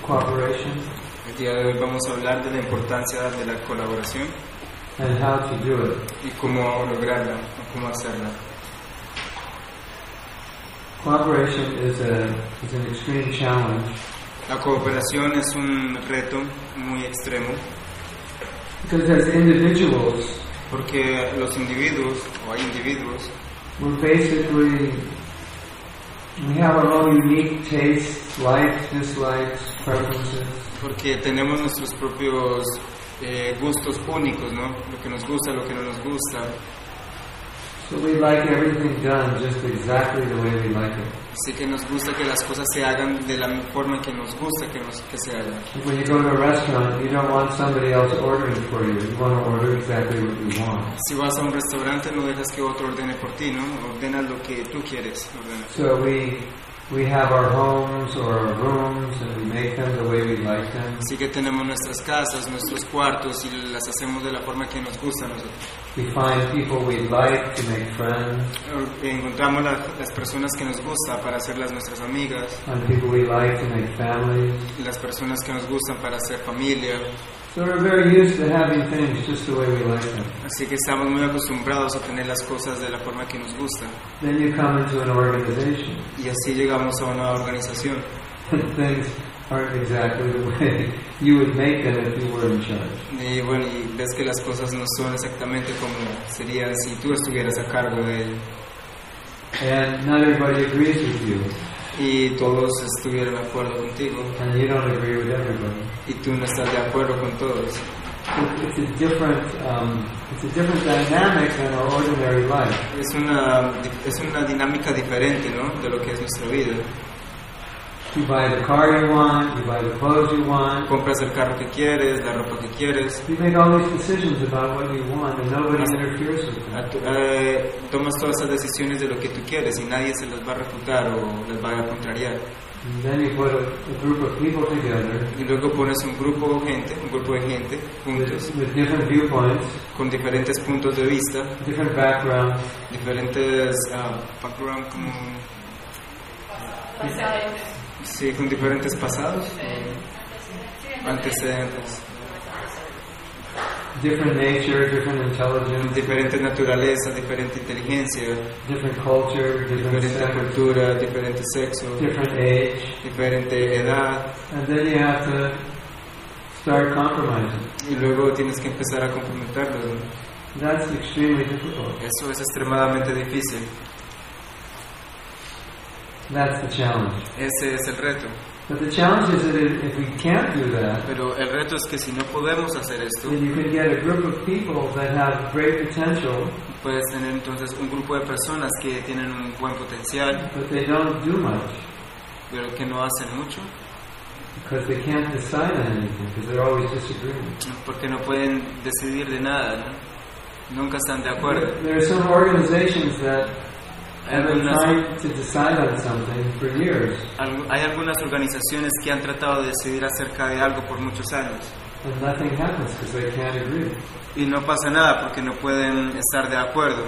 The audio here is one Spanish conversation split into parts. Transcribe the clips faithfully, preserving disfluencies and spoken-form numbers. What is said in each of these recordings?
cooperation. El día de hoy vamos a hablar de la importancia de la colaboración and how to do it. y cómo lograrla, o cómo hacerla. Cooperation is a is an extreme challenge. La cooperación es un reto muy extremo Because as individuals, porque los individuos, o hay individuos, we're basically, we have our own unique tastes, likes, dislikes, preferences. porque tenemos nuestros propios eh, gustos únicos, ¿no? Lo que nos gusta, lo que no nos gusta. So we like everything done just exactly the way we like it. Así que nos gusta que las cosas se hagan de la forma en que nos gusta que, nos, que se hagan. When you go to a restaurant, you don't want somebody else ordering for you. You want to order exactly what you want. Si vas a un restaurante, no dejas que otro ordene por ti, ¿no? Ordenas lo que tú quieres ordenar. So we we have our homes or our rooms and we make them the way we like them. Así que tenemos nuestras casas, nuestros cuartos y las hacemos de la forma que nos gusta a nosotros. We find people we like to make friends Encontramos la, las personas que nos gusta para hacerlas nuestras amigas, and people we like to make families. y las personas que nos gustan para hacer familia. So we're very used to having things just the way we like them. Así que estamos muy acostumbrados a tener las cosas de la forma que nos gusta. Then you come into an organization Y así llegamos a una organización. and things aren't exactly the way you would make them if you were in charge. Y bueno, y ves que las cosas no son exactamente como serían si tú estuvieras a cargo de ello. And not everybody agrees with you, Y todos estuvieran de acuerdo contigo. and you don't agree with everybody. Y tú no estás de acuerdo con todos. It's a different, um, it's a different dynamic than our ordinary life. Es una, es una dinámica diferente, ¿no? De lo que es nuestra vida. You buy the car you want, you buy the clothes you want. Compras el carro que quieres, la ropa que quieres. You make all these decisions about what you want, and nobody interferes with them. A tu- eh, tomas todas esas decisiones de lo que tú quieres y nadie se las va a refutar o les va a contrariar. And then you put a, a group of people together Y luego pones un grupo de gente, un grupo de gente juntos, with, with different viewpoints, con diferentes puntos de vista, different backgrounds, diferentes uh, background, como, sí, con diferentes pasados, antecedentes, different nature, different intelligence, diferente naturaleza, diferente inteligencia, different culture, different diferente sex, cultura, diferente sexo, different age, diferente edad, and then you have to start compromising. y luego tienes que empezar a complementarlos, ¿no? That's extremely difficult. Eso es extremadamente difícil. That's the challenge. Ese es el reto. But the challenge is that if we can't do that, Pero el reto es que si no podemos hacer esto, then you can get a group of people that have great potential, puedes tener entonces un grupo de personas que tienen un buen potencial, but they don't do much pero que no hacen mucho, because they can't decide on anything because they're always disagreeing. porque no pueden decidir de nada, ¿no? Nunca están de acuerdo. There are some organizations that Hay have been algunas, trying to decide on something for years, algu- hay algunas organizaciones que han tratado de decidir acerca de algo por muchos años and nothing happens because they can't agree. y no pasa nada porque no pueden estar de acuerdo.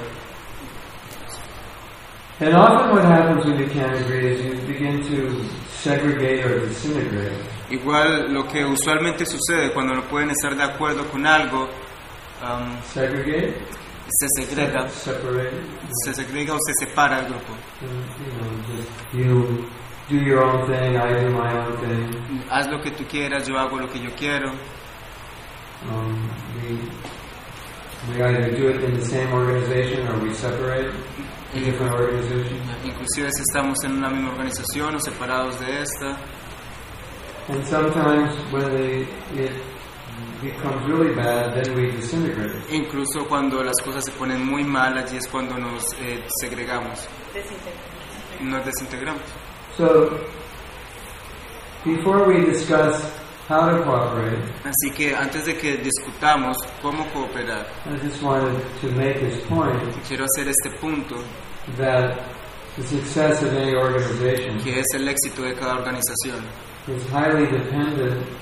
And often what happens when you can't agree is you begin to segregate or disintegrate. Igual lo que usualmente sucede cuando no pueden estar de acuerdo con algo, um, Segregate, se segrega, separate, se segrega o se separa el grupo. and, you know, just you do your own thing, I do my own thing. Haz lo que tú quieras, yo hago lo que yo quiero. Um, we we either do it in the same organization or we separate in different organizations. Inclusive si estamos en una misma organización o separados de esta. And sometimes when they, it becomes really bad, then we disintegrate. Incluso cuando las cosas se ponen muy mal, allí es cuando nos eh, segregamos, nos desintegramos. So, before we discuss how to cooperate, Así que antes de que discutamos cómo cooperar, I just wanted to make this point quiero hacer este punto, that the success of any organization que es el éxito de cada organización. is highly dependent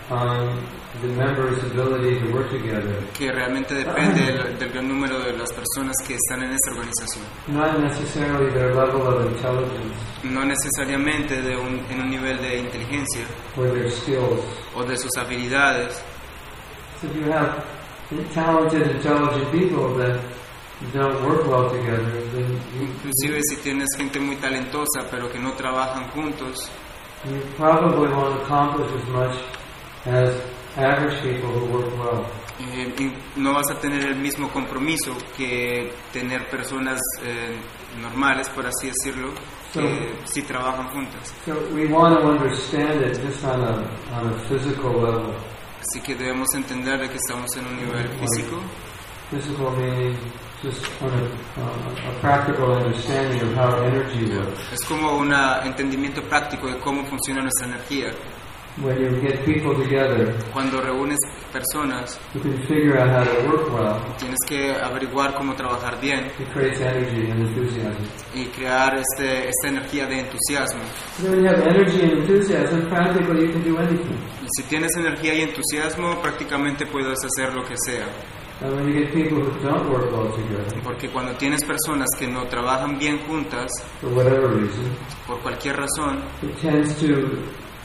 on the members' ability to work together. Que realmente depende del, del gran número de las personas que están en esta organización. Not necessarily their level of intelligence. No necesariamente de un, en un nivel de inteligencia or their skills. O de sus habilidades. So if you have talented, intelligent people that don't work well together, then you, inclusive si tienes gente muy talentosa pero que no trabajan juntos, you probably won't accomplish as much as average people who work well. Eh, y no vas a tener el mismo compromiso que tener personas eh, normales, por así decirlo, que so, si trabajan juntas. So we want to understand it just on a, on a physical level. Así que debemos entender de que estamos en un nivel físico. Physical meaning just on a, uh, a practical understanding of how energy works. Es como un entendimiento práctico de cómo funciona nuestra energía. When you get people together, cuando reúnes personas, you can figure out how to work well. Tienes que averiguar cómo trabajar bien. It creates energy and enthusiasm. Y crear este, esta energía de entusiasmo. So when you have energy and enthusiasm, practically you can do anything. Y si tienes energía y entusiasmo, prácticamente puedes hacer lo que sea. And when you get people who don't work well together, porque cuando tienes personas que no trabajan bien juntas, for whatever reason, por cualquier razón, it tends to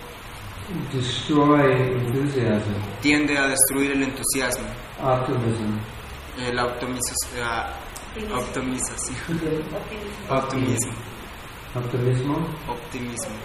destroy enthusiasm. Tiende a destruir el entusiasmo. Optimism. El optimización. Uh, optimización. Optimismo. Optimismo. Optimismo.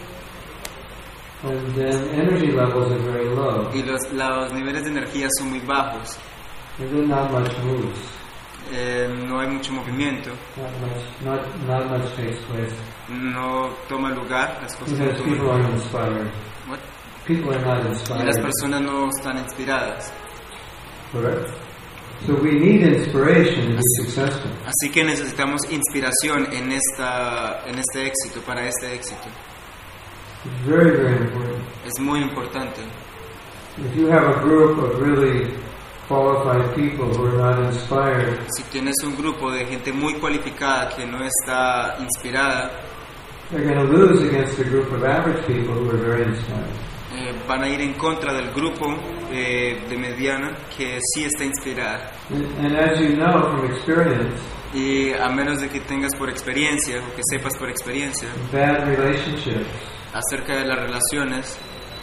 And then energy levels are very low. Y los, los niveles de energía son muy bajos. And then not much moves. Eh, no hay mucho movimiento. Not much, not, not much takes place. No toma lugar, las cosas because no people toman. aren't inspired. What? People are not Y inspired. las personas no están inspiradas. Correct. So we need inspiration to be successful. Así que necesitamos inspiración en esta, en este éxito, para este éxito. It's very, very important. Es muy importante. If you have a group of really qualified people who are not inspired, si tienes un grupo de gente muy cualificada que no está inspirada, they're going to lose against a group of average people who are very inspired. Eh, van a ir en contra del grupo eh, de mediana que sí está inspirada. And, and as you know from experience, y a menos de que tengas por experiencia o que sepas por experiencia, bad relationships acerca de las relaciones,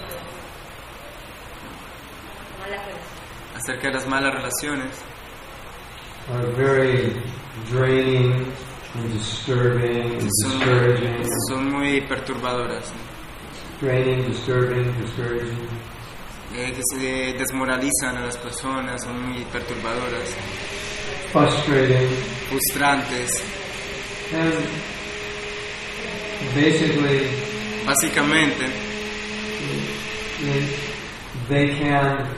acerca de las malas relaciones, are very draining and disturbing and son, discouraging. son muy perturbadoras. Draining, disturbing, discouraging. Eh, que se desmoralizan a las personas, son muy perturbadoras. Frustrating. Frustrantes. And basically, básicamente, they can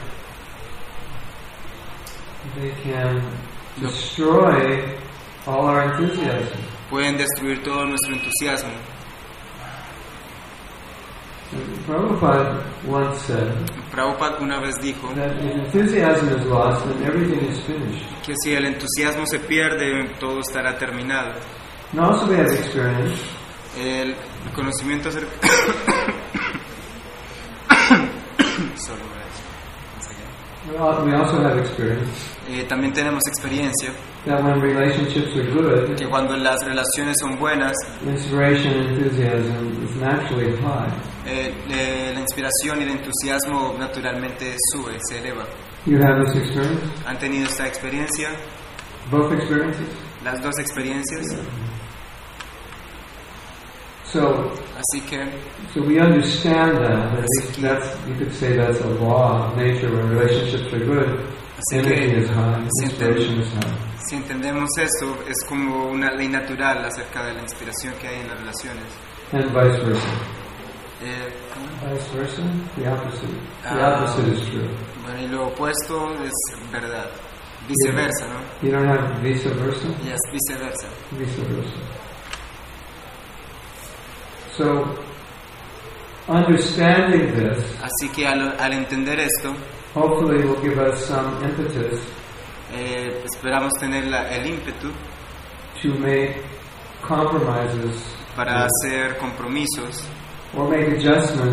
they can destroy all our enthusiasm. Pueden destruir todo nuestro entusiasmo. Prabhupada once said Prabhupada una vez dijo that if enthusiasm is lost, then everything is finished. Que si el entusiasmo se pierde, todo estará terminado. And also we have experience. El conocimiento acerca We also have experience. Eh, también tenemos experiencia that when relationships are good, que cuando las relaciones son buenas, inspiration and enthusiasm is naturally high. Eh, eh, la inspiración y el entusiasmo naturalmente sube, se eleva. You have this experience? ¿Han tenido esta experiencia? Both experiences? Las dos experiencias. So, así que, so we understand that. At least that's, you could say that's a law of nature. When relationships are good, energy is high, inspiration is high. Si entendemos eso, es como una ley natural acerca de la inspiración que hay en las relaciones. And vice versa. Eh, vice versa? The opposite. The uh, opposite is true. Bueno, y lo opuesto es verdad. Viceversa, ¿no? You don't have vice versa? Yes, viceversa. Vice versa. So, understanding this, así que al, al entender esto, hopefully will give us some impetus. Eh, esperamos tener la, el ímpetu to make compromises para hacer compromisos or make adjustments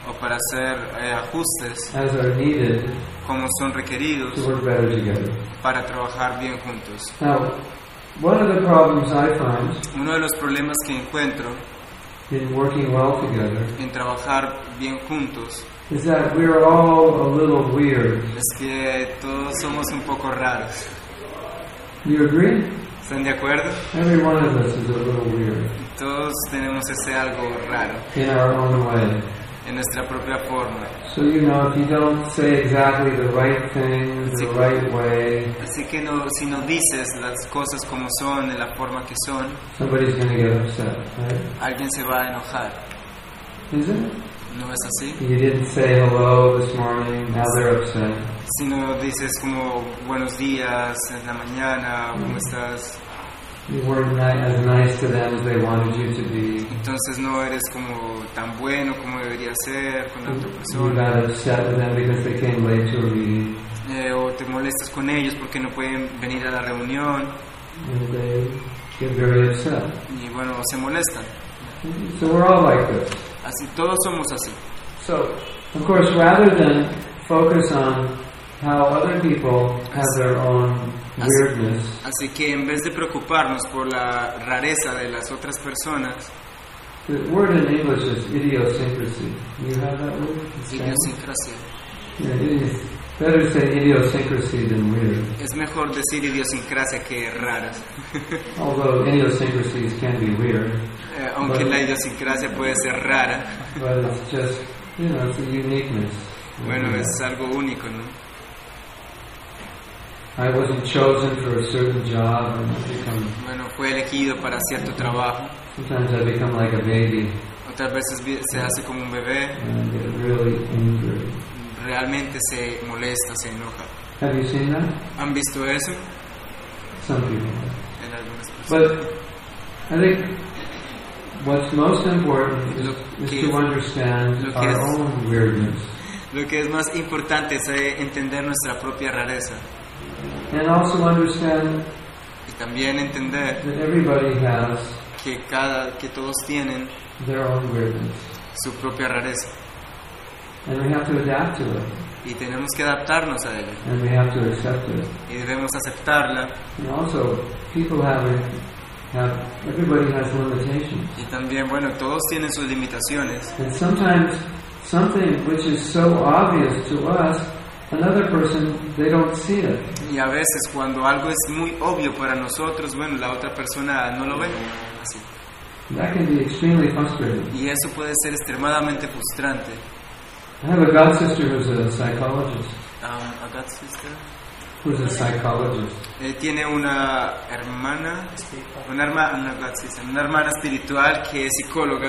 o para hacer eh, ajustes as are needed como son requeridos to work better together. para trabajar bien juntos. Now, one of the problems I find Uno de los problemas que encuentro in working well together en trabajar bien juntos is that we're all a little weird. es que todos somos un poco raros. You agree? ¿Están de acuerdo? Every one of us is a little weird Todos tenemos ese algo raro in our own way. en nuestra propia forma. So, you know, if you don't say exactly the right things the Sí. right way, Así que no, si no dices las cosas como son, de la forma que son, somebody's going to get upset, right? alguien se va a enojar. Isn't it? ¿No es así? You didn't say hello this morning, now they're upset. Si no dices como buenos días en la mañana, ¿cómo estás? You weren't ni- as nice to them as they wanted you to be. Entonces no eres como tan bueno como debería ser con la otra You persona. got upset with them because they came late to a meeting, Eh, o te molestas con ellos porque no pueden venir a la reunión and they get very upset. y bueno, se molestan. So we're all like this. Así, todos somos así. So, of course, rather than focus on how other people have their own weirdness, Así que en vez de preocuparnos por la rareza de las otras personas, the word in English is idiosyncrasy. You have that word? idiosincrasia. Yeah, idios- better say idiosyncrasy than weird. Es mejor decir idiosincrasia que raras. Although idiosyncrasies can be weird, Eh, aunque la idiosincrasia puede ser rara, but it's just, you know, it's a uniqueness. bueno, es algo único, ¿no? I wasn't chosen for a certain job, and I become, Bueno, fue elegido para cierto trabajo, sometimes I become like a baby, otras veces vi- se hace como un bebé, and I get really angry. realmente se molesta, se enoja. Have you seen that? ¿Han visto eso Some people. en algunas personas? But I think what's most important is, Lo is que- to understand lo que our es- own weirdness. Lo que es más importante es eh, entender nuestra propia rareza And also understand y también entender that everybody has que cada que todos tienen their own weirdness. su propia rareza And we have to adapt to it. y tenemos que adaptarnos a ella And we have to accept it. y debemos aceptarla And also, people have, have everybody has limitations. y también, bueno, todos tienen sus limitaciones And sometimes something which is so obvious to us, another person, they don't see it. y a veces cuando algo es muy obvio para nosotros, bueno, la otra persona no lo ve así That can be extremely frustrating. y eso puede ser extremadamente frustrante. I have a god sister who's a psychologist. Um, a God sister. Who's a psychologist. Eh, tiene una hermana, una hermana, una, God sister, una hermana espiritual que es psicóloga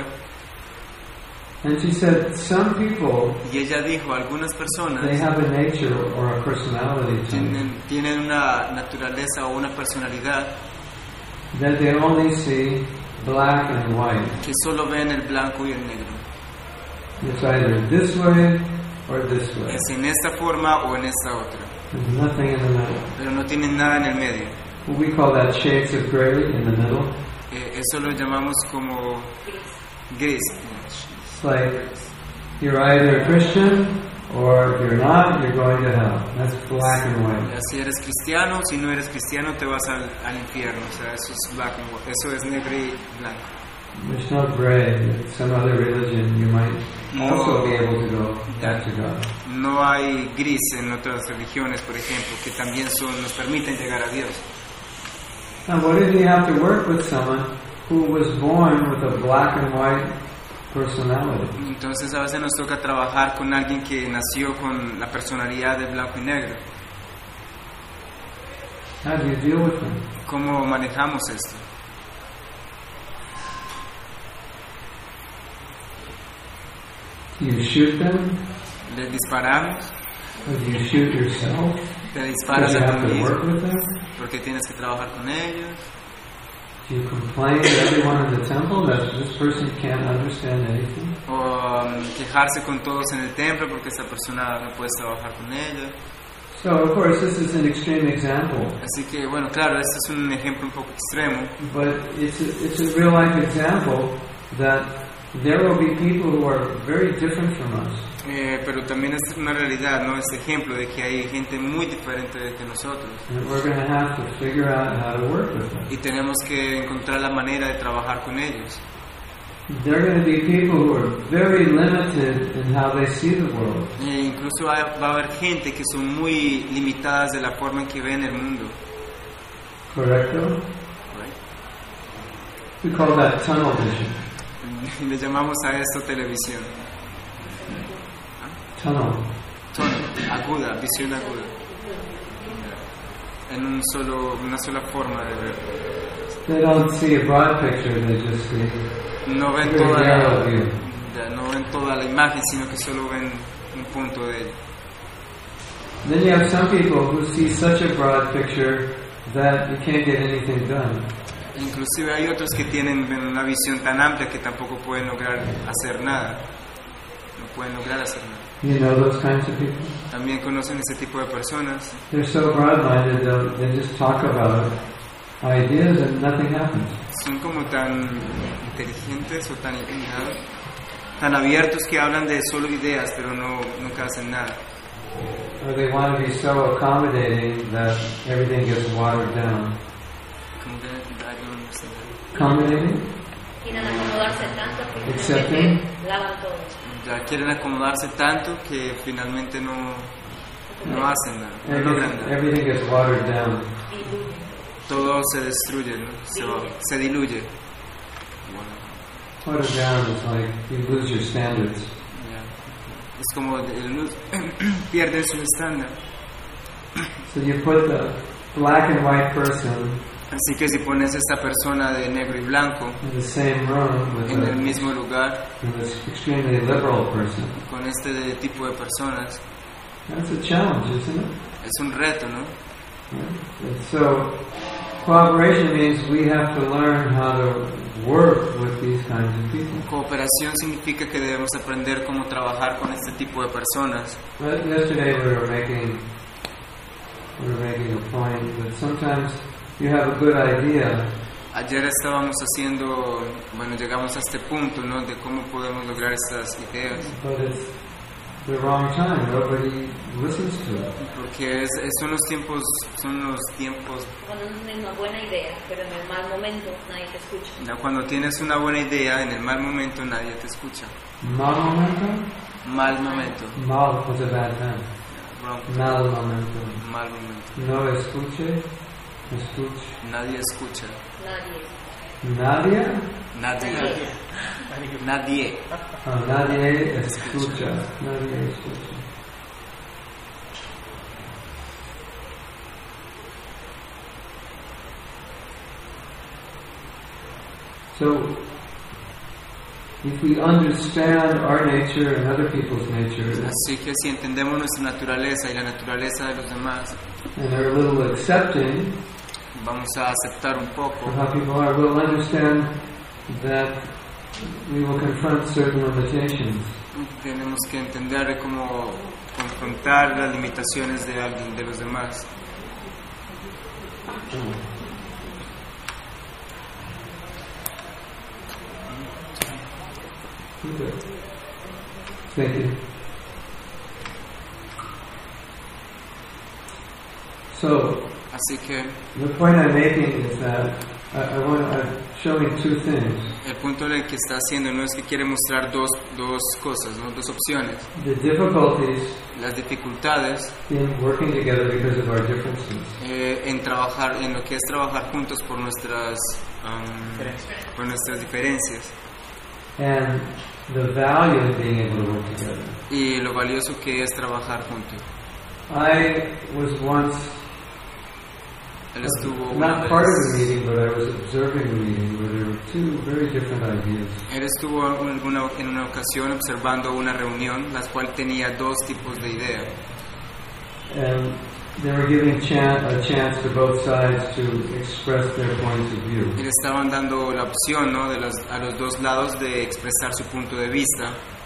And she said some people, y ella dijo, algunas they personas have a nature or a personality type tienen, tienen una naturaleza o una personalidad that they only see black and white. que solo ven el blanco y el negro. It's either this way or this way. Es en esta forma o en esta otra, There's nothing in the middle. pero no tienen nada en el medio. We call that shades of gray in the middle. Eh, eso lo llamamos como gris. It's like you're either a Christian or if you're not, you're going to hell. That's black and white. Si eres cristiano, si no eres cristiano, te vas al, al infierno. O sea, eso es black and white. Eso es negro y blanco. There's no gray. Some other religion you might No. also be able to go back to God. No hay gris en otras religiones, por ejemplo, que también son, nos permiten llegar a Dios. Now, what if you have to work with someone who was born with a black and white personality? Entonces a veces nos toca trabajar con alguien que nació con la personalidad de blanco y negro. How do you deal with them? ¿Cómo manejamos esto? Do you shoot them? ¿Les disparamos? Or do you shoot yourself? ¿Te Because disparas you a have ti to mismo? work with them? Porque tienes que trabajar con ellos. Do you complain to everyone in the temple that this person can't understand anything? O um, quejarse con todos en el templo porque esa persona no puedes trabajar con ella. So, of course, this is an extreme example, Así que, bueno, claro, este es un ejemplo un poco extremo, but it's a, it's a real life example that there will be people who are very different from us. Eh, pero también es una realidad, ¿no? Este ejemplo de que hay gente muy diferente de que nosotros. And we're going to have to figure out how to work with them. Y tenemos que encontrar la manera de trabajar con ellos. There are going to be people who are very limited in how they see the world. E incluso hay, va a haber gente que son muy limitadas de la forma en que ven el mundo. Correcto? Right? We call that tunnel vision. Le llamamos a esto televisión. Tunnel. Tono, aguda, visión aguda. En un solo, una sola forma de ver. They don't see a broad picture, they just see No ven very toda narrow la, view. no ven toda la imagen, sino que solo ven un punto de ella. Then you have some people who see such a broad picture that you can't get anything done. Inclusive hay otros que tienen una visión tan amplia que tampoco pueden lograr hacer nada. No pueden lograr hacer nada. You know those kinds of people? También conocen ese tipo de personas. They're so broad-minded, they'll- they just talk about ideas and nothing happens. Son como tan inteligentes o tan iluminados, tan abiertos que hablan de solo ideas, pero no nunca hacen nada. Or they want to be so accommodating that everything gets watered down. Como que, I don't understand that. Accommodating? Quieren acomodarse tanto que Accepting. finalmente lavan todo. Ya quieren acomodarse tanto que finalmente no, no hacen nada, no logran Everything, nada. everything gets watered down. Todo se destruye, ¿no? se, va- se diluye. Bueno, Watered down is like you lose your standards. ya. Es como de luz, pierden su estándar. So you put the black and white person Así que si pones a esta persona de negro y blanco in the same room with en el a, mismo lugar with this extremely liberal person, con este de- tipo de personas, that's a challenge, isn't it? es un reto, ¿no? Yeah. And so cooperation means we have to learn how to work with these kinds of people. Cooperación significa que debemos aprender cómo trabajar con este tipo de personas. But yesterday we were making we were making a point that sometimes you have a good idea, Ayer estábamos haciendo, bueno, llegamos a este punto, ¿no? De cómo podemos lograr estas ideas, but it's the wrong time. Nobody listens to it. porque es, es- son los tiempos, son los tiempos, Cuando tienes una buena idea, pero en el mal momento nadie te escucha. ¿no? Cuando tienes una buena idea, en el mal momento nadie te escucha. Mal momento? Mal momento, Mal was a bad time. wrong, Mal momento. mal momento. No escuche. Escuche. Nadie escucha. Nadie. Nadie. Nadie. Nadie. Oh, nadie escucha. Nadie escucha. So, if we understand our nature and other people's nature, Así que si entendemos nuestra naturaleza y la naturaleza de los demás, and are a little accepting vamos a aceptar un poco of how people are, we'll understand that we will confront certain limitations. tenemos que entender cómo confrontar las limitaciones de alguien, de los demás. Okay. Thank you. So, Así que the point I'm making is that I, I want I'm showing two things. el punto en el que está haciendo no es que quiere mostrar dos, dos cosas, ¿no? Dos opciones. The difficulties Las dificultades in working together because of our differences. eh, en trabajar, en lo que es trabajar juntos por nuestras, um, por nuestras diferencias And the value of being able to work together. y lo valioso que es trabajar juntos. I was once Él estuvo una not part of the vez, meeting, but I was observing the meeting where there were two very different ideas. él estuvo en alguna- en una ocasión observando una reunión, la cual tenía dos tipos de ideas. And they were giving chan- a chance to both sides to express their points of view. Y le estaban dando la opción, ¿no? de los, a los dos lados de expresar su punto de vista.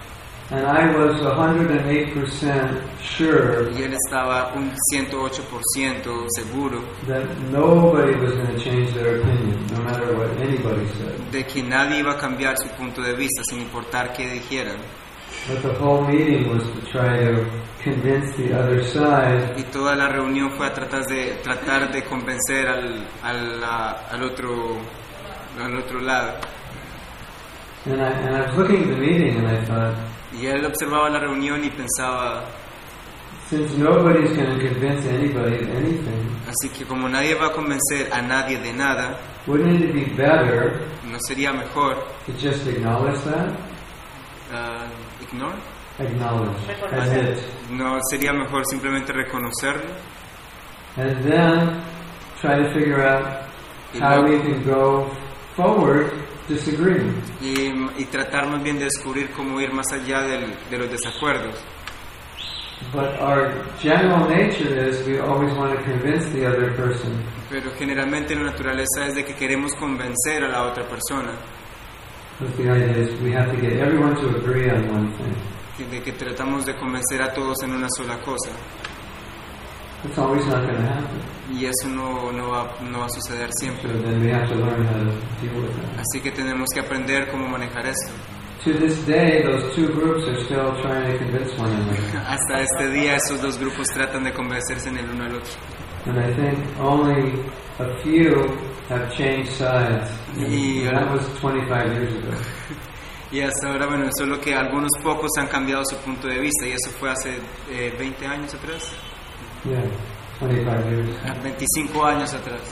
And I was one hundred eight percent sure y él estaba un ciento ocho por ciento seguro that nobody was going to change their opinion, no matter what anybody said. de que nadie iba a cambiar su punto de vista sin importar qué dijeran. But the whole meeting was to try to convince the other side Y toda la reunión fue a tratar de, tratar de convencer al, al, a- al, otro, al otro lado. And I, and I was looking at the meeting and I thought, Y él observaba la reunión y pensaba, since nobody's going to convince anybody of anything, así que como nadie va a convencer a nadie de nada, wouldn't it be better ¿no sería mejor to just acknowledge that? uh, ignore? Acknowledge. Reconocer. Admit. ¿No sería mejor simplemente reconocerlo? And then try to figure out Y, how we luego- can go forward disagreeing. y, y tratar más bien de descubrir cómo ir más allá del, de los desacuerdos. But our general nature is we always want to convince the other person. Pero generalmente la naturaleza es de que queremos convencer a la otra persona, But the idea is we have to get everyone to agree on one thing. que- de que tratamos de convencer a todos en una sola cosa. It's always not going to happen. Y eso no, no, va, no va a suceder So siempre. then we have to learn how to deal with that. Así que tenemos que aprender cómo manejar esto. To this day, those two groups are still trying to convince one another. Hasta este día esos dos grupos tratan de convencerse en el uno al otro. And I think only a few have changed sides. Y- And that was twenty-five years ago. Y hasta ahora, bueno, solo que algunos pocos han cambiado su punto de vista y eso fue hace eh, veinte años atrás, Yeah, twenty-five years. veinticinco años atrás.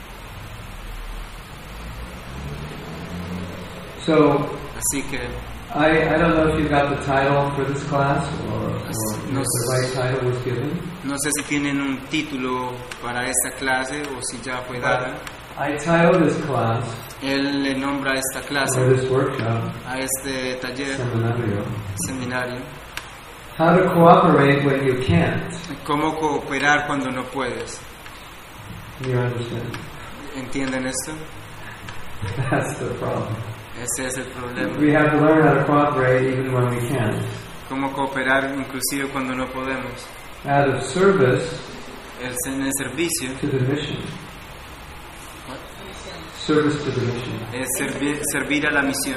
So Así que I, I don't know if you got the title for this class or, or if No the right title was given. no sé si tienen un título para esta clase o si ya fue dada. I titled this class, Él le nombra a esta or clase, this workshop, a este taller, seminario, seminario, How to Cooperate When You Can't. cómo cooperar cuando no puedes. You understand? ¿Entienden esto? That's the problem. Ese es el problema. We have to learn how to cooperate even when we can't. Cómo cooperar inclusive cuando no podemos. Out of service Es en el servicio, to the mission. Service to the mission. es servir, servir a la misión.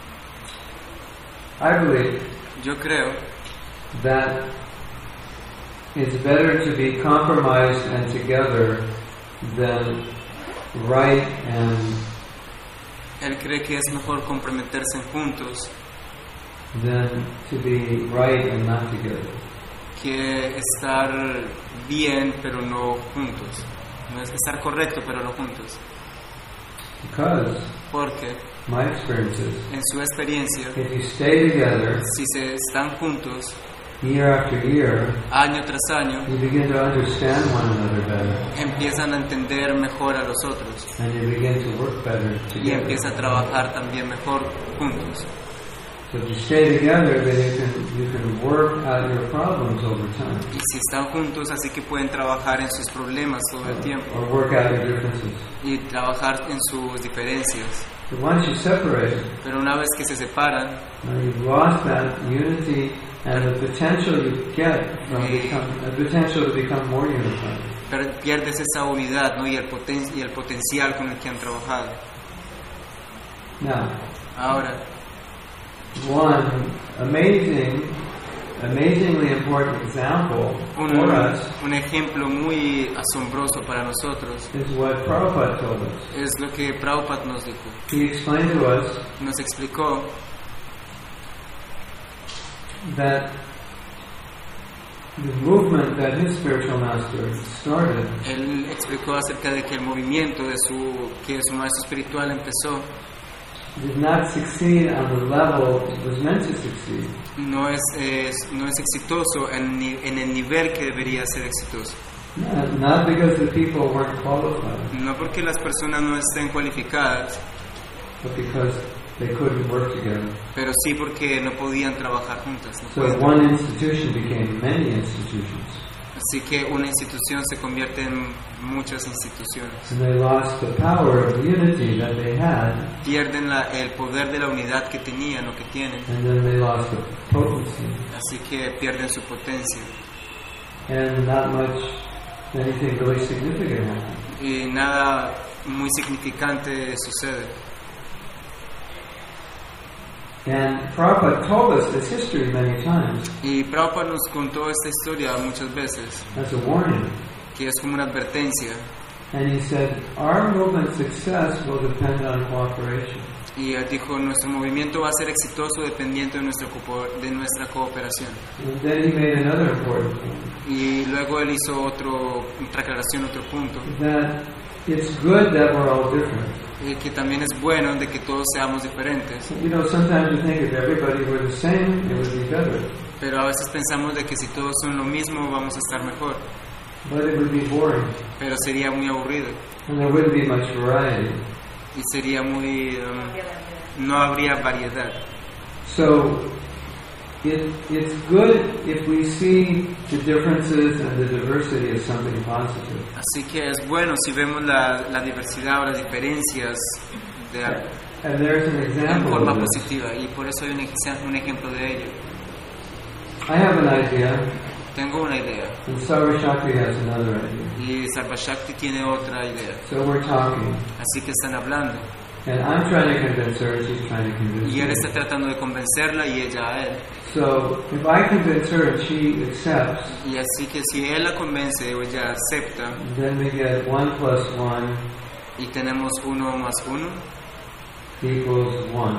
I believe Yo creo that it's better to be compromised and together than right and Él cree que es mejor comprometerse juntos than to be right and not together. que estar bien pero no juntos. No es estar correcto pero no juntos. Because Porque my experience is, en su experiencia, if you stay together si se están juntos year after year, año tras año, you begin to understand one another better, empiezan a entender mejor a los otros and you begin to work better y together. empieza a trabajar también mejor juntos. So if you stay together, then you can you can work out your problems over time, Y si están juntos, así que pueden trabajar en sus problemas todo el tiempo or work out your differences. y trabajar en sus diferencias. But once you separate, Pero una vez que se separan, now you've lost that unity and the potential you get from become, the potential to become more unified. per- pierdes esa unidad, ¿no? y, el poten- y el potencial con el que han trabajado. Now, Ahora, one amazing, amazingly important example un, for us un ejemplo muy asombroso para nosotros is what Prabhupada told us. es lo que Prabhupada nos dijo. He explained to us Nos explicó that the movement that his spiritual master started Él explicó acerca de que el movimiento de su, que su maestro espiritual empezó did not succeed on the level it was meant to succeed. no es, es- no es exitoso en, ni- en el nivel que debería ser exitoso. Not, not because the people weren't qualified, No porque las personas no estén cualificadas, but because they couldn't work together. pero sí porque no podían trabajar juntas. No So podían one institution became many institutions. Así que una institución se convierte en muchas instituciones. And they lost the power of unity that they had, Pierden la, el poder de la unidad que tenían o que tienen. and then they lost the potency. Así que pierden su potencia. And not much, anything really significant happened. Y nada muy significante sucede. And Prabhupada told us this history many times Y Prabhupada nos contó esta historia muchas veces, as a warning. que es como una advertencia. And he said, our movement's success will depend on cooperation. Y él dijo, nuestro movimiento va a ser exitoso dependiendo de nuestra, coopo- de nuestra cooperación. And then he made another important point, Y luego él hizo otro, otra aclaración, otro punto, that it's good that we're all different. eh, que también es bueno de que todos seamos diferentes. You know, sometimes you think if everybody were the same, it would be better. Pero a veces pensamos de que si todos son lo mismo vamos a estar mejor. But it would be boring. Pero sería muy aburrido. And there wouldn't be much variety. Y sería muy... um, no habría variedad. So, it, it's good if we see the differences and the diversity as something positive. Así que es bueno si vemos la, la diversidad o las diferencias de, And there's an en example forma of this. positiva. Y por eso hay un, ex- un ejemplo de ello. I have an idea, Tengo una idea. and Sarvashakti has another idea. Y Sarvashakti tiene otra idea. So we're talking. Así que están hablando. And I'm trying to convince her, she's trying to convince Y él me. está tratando de convencerla y ella a él. So if I convince her and she accepts, Y así que si él la convence o ella acepta, then we get one plus one y tenemos uno más uno, equals one.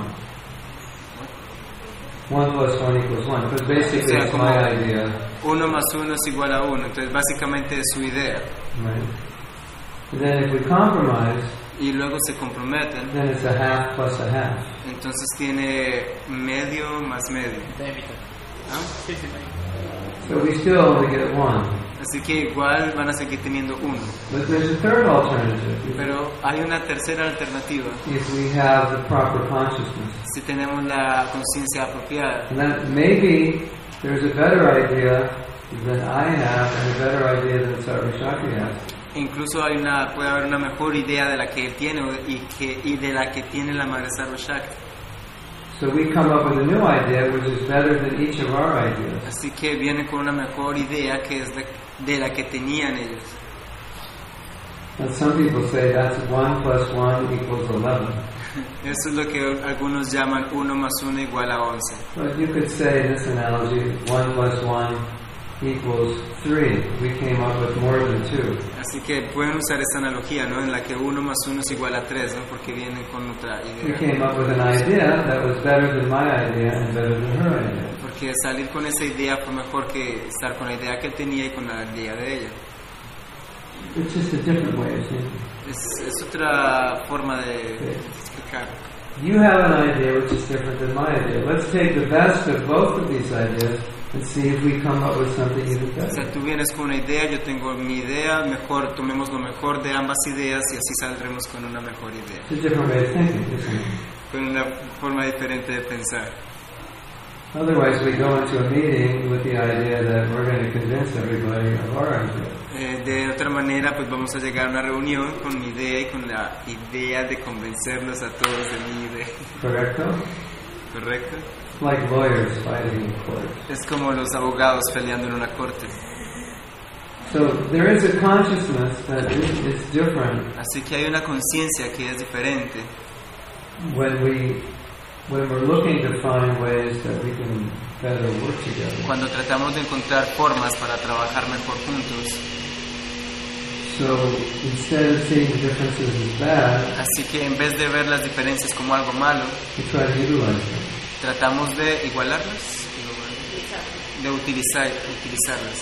One plus one equals one. Because basically O sea, it's como- my idea. uno más uno es igual a uno. Entonces básicamente es su idea. Right. And then if we compromise, Y luego se comprometen, then it's a half plus a half. entonces tiene medio más medio. ¿Ah? So we still only get one. Así que igual van a seguir teniendo uno. But there's a third alternative. Pero hay una tercera alternativa. If we have the proper consciousness. Si tenemos la conciencia apropiada. And that maybe there's a better idea than I have and a better idea than Sarvashakti has. Incluso hay una, puede haber una mejor idea de la que él tiene y, que, y de la que tiene la Madre Sarvashakti. So we come up with a new idea which is better than each of our ideas. Así que viene con una mejor idea que es de, de la que tenían ellos. And some people say that's one plus one equals eleven. Eso es lo que algunos llaman uno más uno igual a once. But you could say in this analogy, one plus one equals three. We came up with more than two. Así que pueden usar esta analogía, ¿no? En la que uno más uno es igual a tres, ¿no? Porque vienen con otra We idea. came up with an idea that was better than my idea and better than her idea. Porque salir con esa idea fue mejor que estar con la idea que él tenía y con la idea de ella. It's just a different way of thinking. Es, es otra forma de explicar. You have an idea which is different than my idea. Let's take the best of both of these ideas and see if we come up with something even O sea, better. tú vienes con una idea, yo tengo mi idea, mejor tomemos lo mejor de ambas ideas y así saldremos con una mejor idea. It's a different way of thinking, isn't it? Con una forma diferente de pensar. Otherwise, we go into a meeting with the idea that we're going to convince everybody of our idea. Eh, de otra manera, pues vamos a llegar a una reunión con mi idea y con la idea de convencerlos a todos de mi idea. Correcto? ¿Correcto? Like lawyers fighting in court. Es como los abogados peleando en una corte. So there is a consciousness that is, is different Así que hay una conciencia que es diferente when we when we're looking to find ways that we can better work together. cuando tratamos de encontrar formas para trabajar mejor juntos. So instead of seeing the differences as bad, Así que en vez de ver las diferencias como algo malo, we try to utilize them. tratamos de igualarlas, de utilizar, utilizarlas.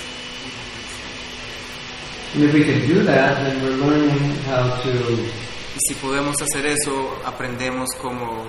And if we can do that, then we're learning how to Y si podemos hacer eso, aprendemos cómo,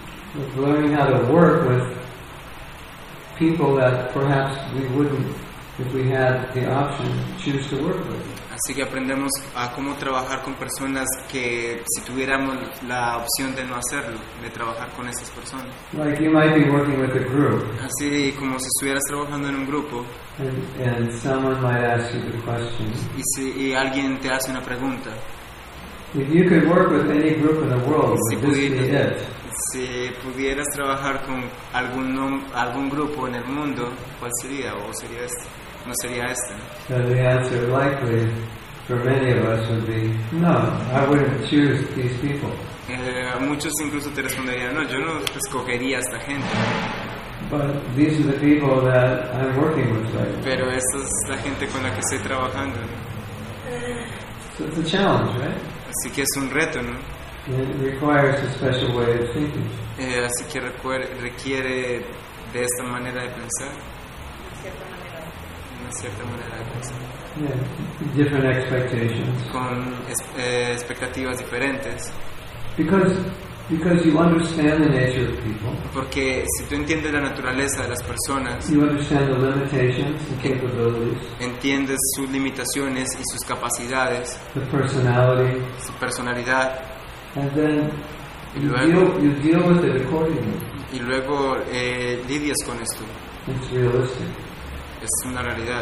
we're learning how to work with people that perhaps we wouldn't if we had the option, choose to work with. Así que aprendemos a cómo trabajar con personas que si tuviéramos la opción de no hacerlo, de trabajar con esas personas. Like you might be working with a group, Así como si estuvieras trabajando en un grupo and, and someone might ask you the question, y, si, y alguien te hace una pregunta. if you could work with any group in the world, Si would this be pudieras, it? si pudieras trabajar con algún, nom- algún grupo en el mundo, ¿cuál sería? ¿O sería este? No sería este, ¿no? So the answer likely for many of us would be, no, I wouldn't choose these people. Eh, muchos incluso te responderían, no, yo no escogería a esta gente, But these are the people that I'm working with right now. pero esta es la gente con la que estoy trabajando, ¿no? So it's a challenge, right? Así que es un reto, ¿no? And it requires a special way of thinking. Eh, así que recuer- requiere de esta manera de pensar, De cierta manera. una cierta manera de pensar, Yeah, different expectations. con es- eh, expectativas diferentes. Because, because you understand the nature of people, Porque si tú entiendes la naturaleza de las personas, you understand the limitations and capabilities, entiendes sus limitaciones y sus capacidades, the personality, su personalidad, and then Y you luego- deal, you deal with it accordingly. y luego eh, lidias con esto. It's realistic. Es una realidad.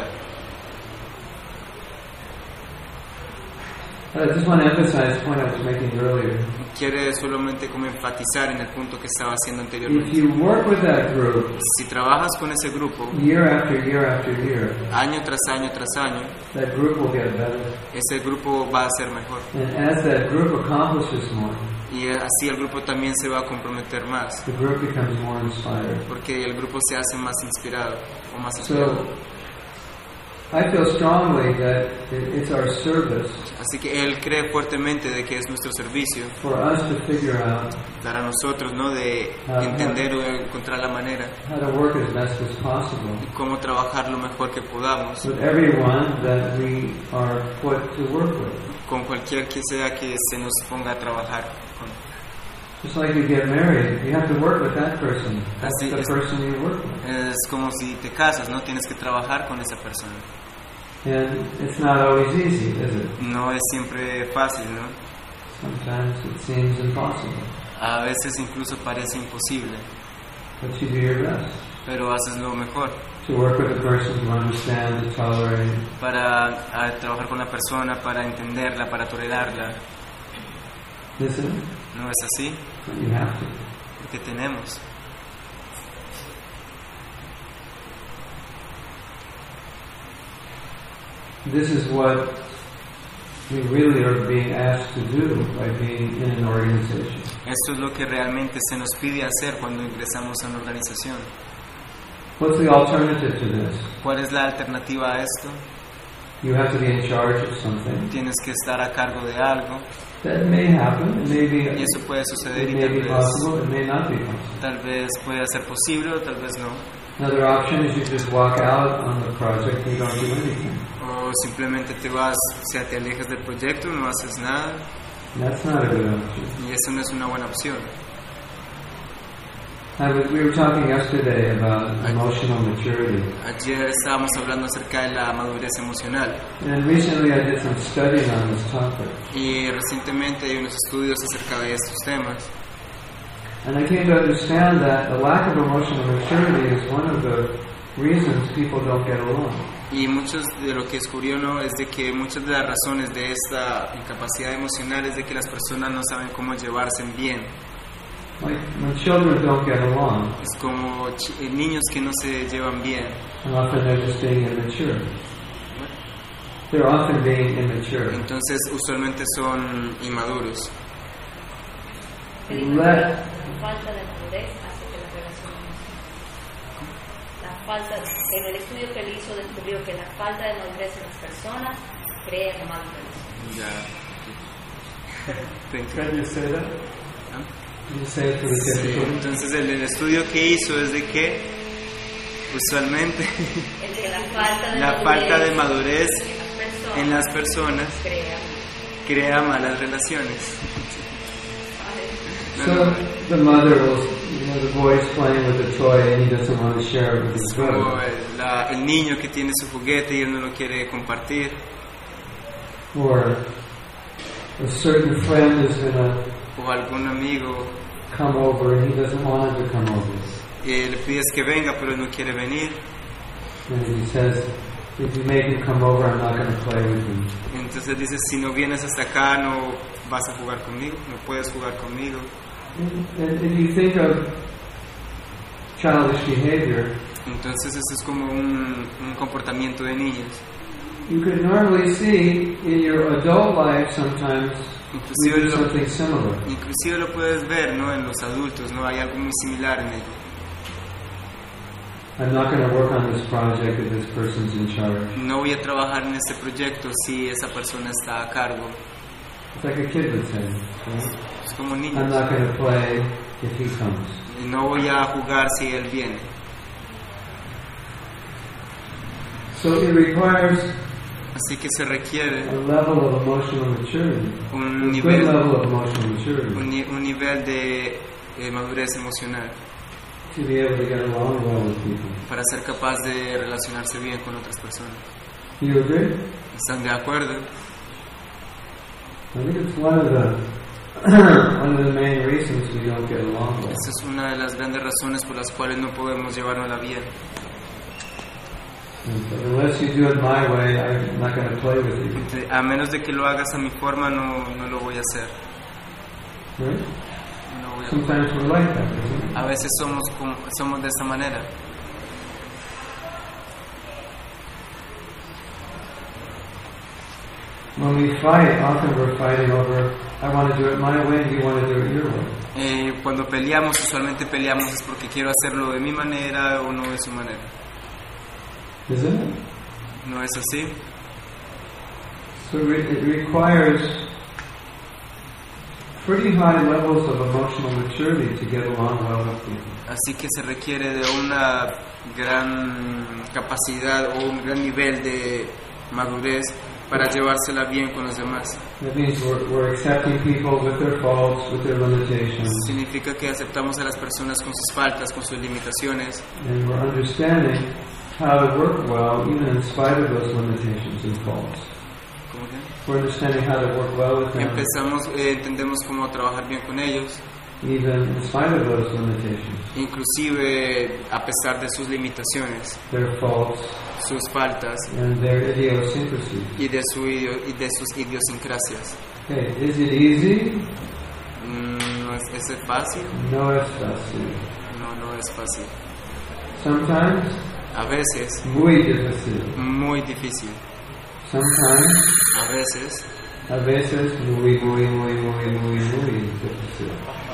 I just want to emphasize the point I was making earlier. Quiere solamente como enfatizar en el punto que estaba haciendo If anteriormente. you work with that group Si trabajas con ese grupo, year after year after year, año tras año tras año, that group will get better. ese grupo va a ser mejor. And as that group accomplishes more, Y así el grupo también se va a comprometer más, the group becomes more inspired. porque el grupo se hace más inspirado o más inspirado. So, I feel strongly that it- it's our service Así que él cree fuertemente de que es nuestro servicio for us to figure out para nosotros, ¿no? De Ajá. entender o encontrar la manera how to work as best as possible y cómo trabajar lo mejor que podamos with everyone that we are put to work with. con cualquier que sea que se nos ponga a trabajar con. Just like you get married, you have to work with that person. That's Así the es. person you work with. Es como si te casas, ¿no? Tienes que trabajar con esa persona. And it's not always easy, is it? No es siempre fácil, ¿no? Sometimes it seems impossible. A veces incluso parece imposible, But you do your best pero haces lo mejor to work with a person, to understand, to tolerate. para a, trabajar con la persona, para entenderla, para tolerarla. Isn't it? ¿No es así? But you have to. Porque tenemos. This is what we really are being asked to do by being in an organization. Esto es lo que realmente se nos pide hacer cuando ingresamos a una organización. What's the alternative to this? ¿Cuál es la alternativa a esto? You have to be in charge of something. Tienes que estar a cargo de algo That may happen. It may be, y eso puede suceder it y may tal be vez, possible. It may not be possible. tal vez pueda ser posible o tal vez no. Another option is you just walk out on the project and you don't do anything. O simplemente te vas, o sea, te alejas del proyecto, no haces nada And that's not a good option. y eso no es una buena opción. I was, we were talking yesterday about emotional maturity. Ayer estábamos hablando acerca de la madurez emocional And recently I did some studying on this topic. y recientemente hay unos estudios acerca de estos temas And I came to understand that the lack of emotional maturity is one of the reasons people don't get along. y muchos de lo que descubrió no es de que muchas de las razones de esta incapacidad emocional es de que las personas no saben cómo llevarse bien. Like when children don't get along, Es como chi- eh, niños que no se llevan bien. and often they're just being immature. They're often being immature. Entonces usualmente son inmaduros. Let, La falta de madurez hace que la relación no. La falta, en el estudio que él hizo descubrió que la falta de madurez en las personas crea una mala relación. Ya. Thank you. can you say that? ¿No? Can you say it for the Sí, typical? entonces el, el estudio que hizo es de que usualmente El que la falta de la madurez falta de madurez en las personas en las personas crea. crea malas relaciones. No, So no, the mother will know, the boy's playing with a toy and he doesn't want to share it with his Es como brother. el, la- el niño que tiene su juguete y él no lo quiere compartir. Or a certain friend is going to O algún amigo come over and he doesn't want him to come over. eh, le pides que venga pero él no quiere venir. And he says, if you make him come over, I'm not going to play with him. Entonces dices, si no vienes hasta acá no vas a jugar conmigo, no puedes jugar conmigo. And if you think of childish behavior, Entonces eso es como un, un comportamiento de niños. you could normally see in your adult life sometimes we Inclusive do lo, something similar. inclusive lo puedes ver, ¿no? En los adultos, ¿no? Hay algo muy similar en ello. I'm not going to work on this project if this person's in charge. No voy a trabajar en este proyecto si esa persona está a cargo. It's like a kid would say. Right? Es como I'm niños. not going to play if he comes. Y no voy a jugar si él viene. So it requires Así que se requiere a level of emotional maturity, un a good nivel, level of emotional maturity, un, ni- un nivel de eh, madurez emocional to be able to get along well with people. para ser capaz de relacionarse bien con otras personas. You agree? ¿Están de acuerdo? I think it's one of the one of the main reasons we don't get along well. Esa es una de las grandes razones por las cuales no podemos llevarnos bien. And so unless you do it my way, I'm not going to play with you. Ente- A menos de que lo hagas a mi forma, no, no lo voy a hacer. Right? No voy a, Sometimes we're like that, isn't it? a veces somos, como- somos de esta manera. When we fight, often we're fighting over, I want to do it my way, you want to do it your way. Eh, cuando peleamos, usualmente peleamos es porque quiero hacerlo de mi manera o no de su manera. Isn't it? ¿No es así? So re- it requires pretty high levels of emotional maturity to get along well with people. Así que se requiere de una gran capacidad o un gran nivel de madurez para llevársela bien con los demás. That means we're, we're accepting people with their faults, with their limitations, Significa que aceptamos a las personas con sus faltas, con sus limitaciones, and we're understanding how to work well even in spite of those limitations and faults. ¿cómo que? We're understanding how to work well with them Empezamos, eh, entendemos cómo trabajar bien con ellos, even in spite of those limitations, inclusive a pesar de sus limitaciones, their faults, sus faltas and their idiosyncrasies. y de, su, idio- y de sus idiosincrasias. Okay, is it easy? Mm, ¿No es, es fácil? No, it's fácil. No, no es fácil. Sometimes, A veces, muy difícil. muy difícil. Sometimes, A veces, a veces, muy, muy, muy, muy, muy, muy difícil.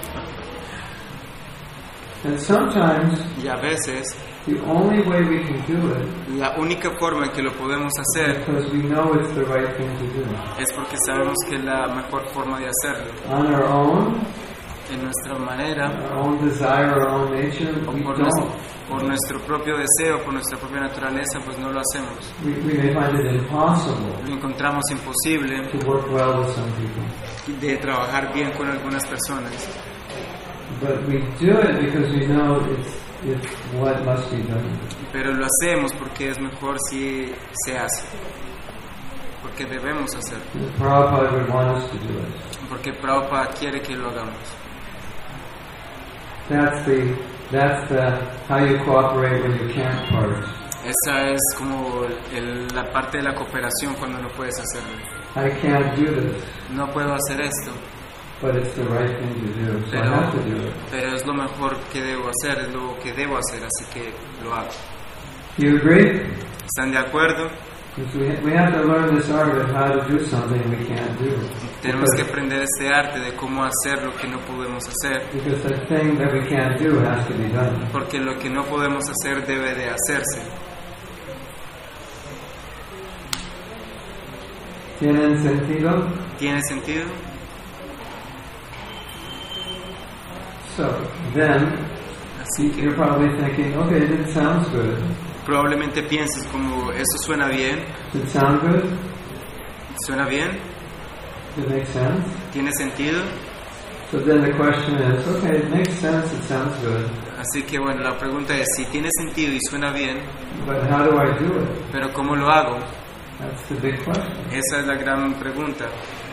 And sometimes, y a veces, the only way we can do it, la única forma en que lo podemos hacer because we know it's the right thing to do, es porque sabemos que es la mejor forma de hacerlo. on our own, En nuestra manera, our own desire, our own nature, o we por, nuestro, don't. por nuestro propio deseo, por nuestra propia naturaleza, pues no lo hacemos. We, we may find it impossible Lo encontramos imposible to work well with some people. de trabajar bien con algunas personas. But we do it because we know it's, it's what must be done. Pero lo hacemos porque es mejor si se hace. Porque debemos hacerlo. And Prabhupada would want us to do it. Porque Prabhupada quiere que lo hagamos. That's the that's the how you cooperate when you can't part. Esa es como el- la parte de la cooperación cuando no puedes hacerlo. I can't do this, No puedo hacer esto, but it's the right thing to do, so I pero, have to do it. pero es lo mejor que debo hacer, es lo que debo hacer, así que lo hago. You agree? ¿Están de acuerdo? Because we, we have to learn this art of how to do something we can't do. Tenemos que Because, aprender este arte de cómo hacer lo que no podemos hacer, because the thing that we can't do has to be done. porque lo que no podemos hacer debe de hacerse. ¿Tienen sentido? ¿Tiene sentido? So, then, Así que you're probably thinking, okay, it sounds good. probablemente pienses como, ¿eso suena bien? Does it sound good? ¿Suena bien? Does it make sense? ¿Tiene sentido? So then the question is, okay, it makes sense, it sounds good, Así que bueno, la pregunta es, si tiene sentido y suena bien, but how do I do it? pero ¿cómo lo hago? That's the big question. Esa es la gran pregunta.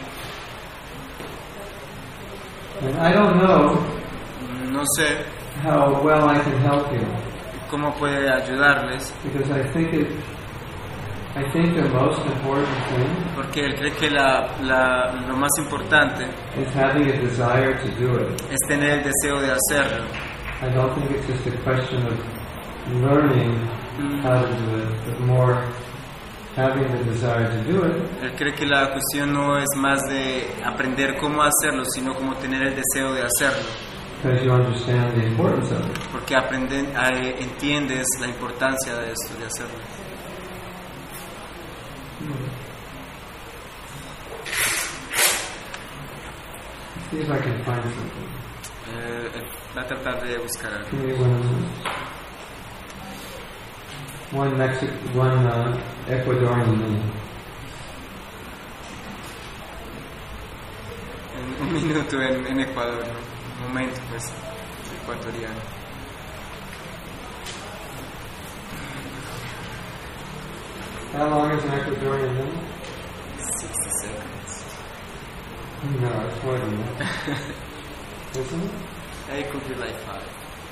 And I don't know No sé how well I can help you, cómo puede ayudarles, because I think it, I think the most important thing porque él cree que la, la, lo más importante is having a desire to do it. es tener el deseo de hacerlo. I don't think it's just a question of learning how to do it, but more having the desire to do it. Él cree que la cuestión no es más de aprender cómo hacerlo, sino como tener el deseo de hacerlo, Because you understand the importance of it. porque aprenden, eh, entiendes la importancia de esto, de hacerlo. See if I can find something. Eh, eh, va a tratar de buscar algo. Give me one. One Mexican, one uh, Ecuadorian minute. En un minuto en, en Ecuador, ¿no? Un momento, pues, ecuatoriano. How long is an Ecuadorian minute? sixty seconds. No, it's more than that. Isn't it? It could be like five.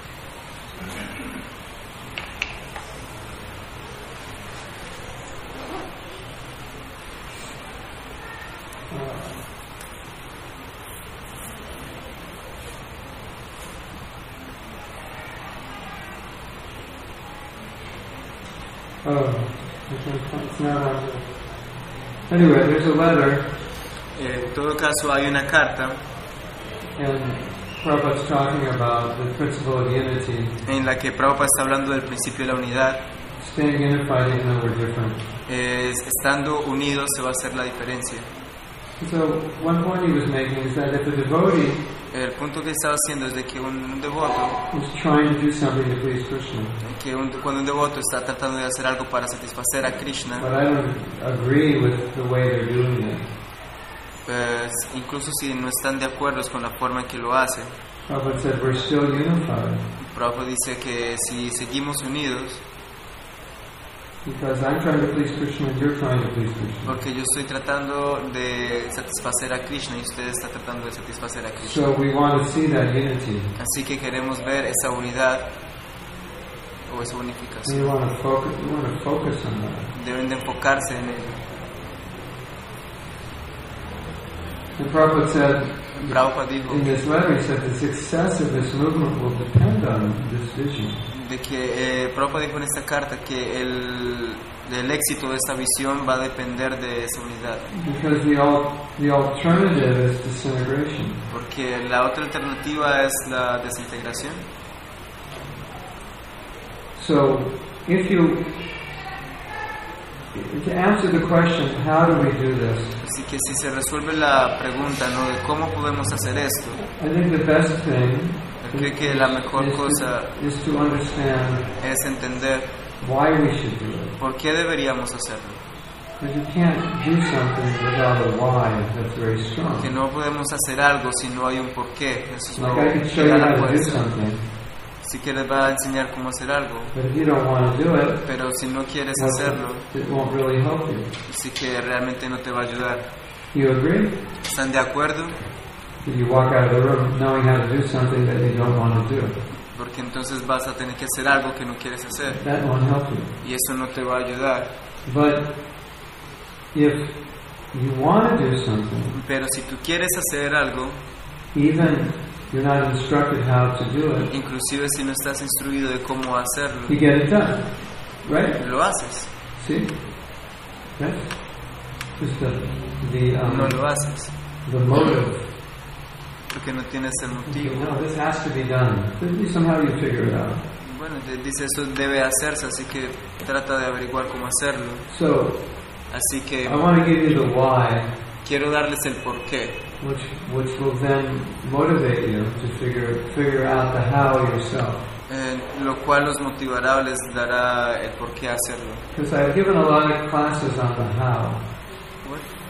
Oh, it's not on here. Anyway, there's a letter, En todo caso, hay una carta and Prabhupada's talking about the principle of unity, en la que Prabhupada está hablando del principio de la unidad. staying unified even though we're different. Eh, estando unidos se va a hacer la diferencia. So, one point he was making is that if a devotee El punto que estaba haciendo es de que un, un devoto, is trying to do something to please Krishna, que un, cuando un devoto está tratando de hacer algo para satisfacer a Krishna, but I don't agree with the way they're doing it, pues incluso si no están de acuerdo con la forma en que lo hace, Prabhupada said we're still unified Prabhupada dice que si seguimos unidos, because I'm trying to please Krishna and you're trying to please Krishna. porque yo estoy tratando de satisfacer a Krishna y usted está tratando de satisfacer a Krishna. So we want to see that unity. Así que queremos ver esa unidad o esa And unificación. you want to focus. You want to focus on that. Deben de enfocarse en ello. And Prabhupada said Prabhupada dijo in this letter, he said the success of this movement will depend on this vision. de que eh, Prabhupada dijo en esta carta que el, el éxito de esta visión va a depender de esa unidad, Because the al- the alternative is disintegration. porque la otra alternativa es la desintegración. So if you to answer the question, how do we do this? Así que si se resuelve la pregunta, ¿no?, de cómo podemos hacer esto, I think the best thing creo que la mejor is cosa to, is to understand es entender why we should do it. por qué deberíamos hacerlo. Because you can't do something without a why that's very strong. Que no podemos hacer algo si no hay un porqué. Eso es lo Like I could show que you da how la to do fuerza. something, Si que les va a enseñar cómo hacer algo, but if you don't want to do it, pero si no quieres well, hacerlo, it won't really help you. sí que realmente no te va a ayudar. You agree? ¿Están de acuerdo? If you walk out of the room knowing how to do something that you don't want to do, Porque entonces vas a tener que hacer algo que no quieres hacer that won't help you. y eso no te va a ayudar. But if you want to do something, Pero si tú quieres hacer algo, even you're not instructed how to do it, inclusive si no estás instruido de cómo hacerlo, you get it done, right? lo haces, See? Yes? Just the the um, no lo haces, the motive. porque no tienes el You motivo. know, this has to be done. Somehow you figure it out. Bueno, te dice eso debe hacerse, así que trata de averiguar cómo hacerlo. So Así que I want to give you the why, quiero darles el porqué, which which will then motivate you to figure figure out the how yourself. eh, lo cual los motivará o les dará el por qué hacerlo. Because I've given a lot of classes on the how. What?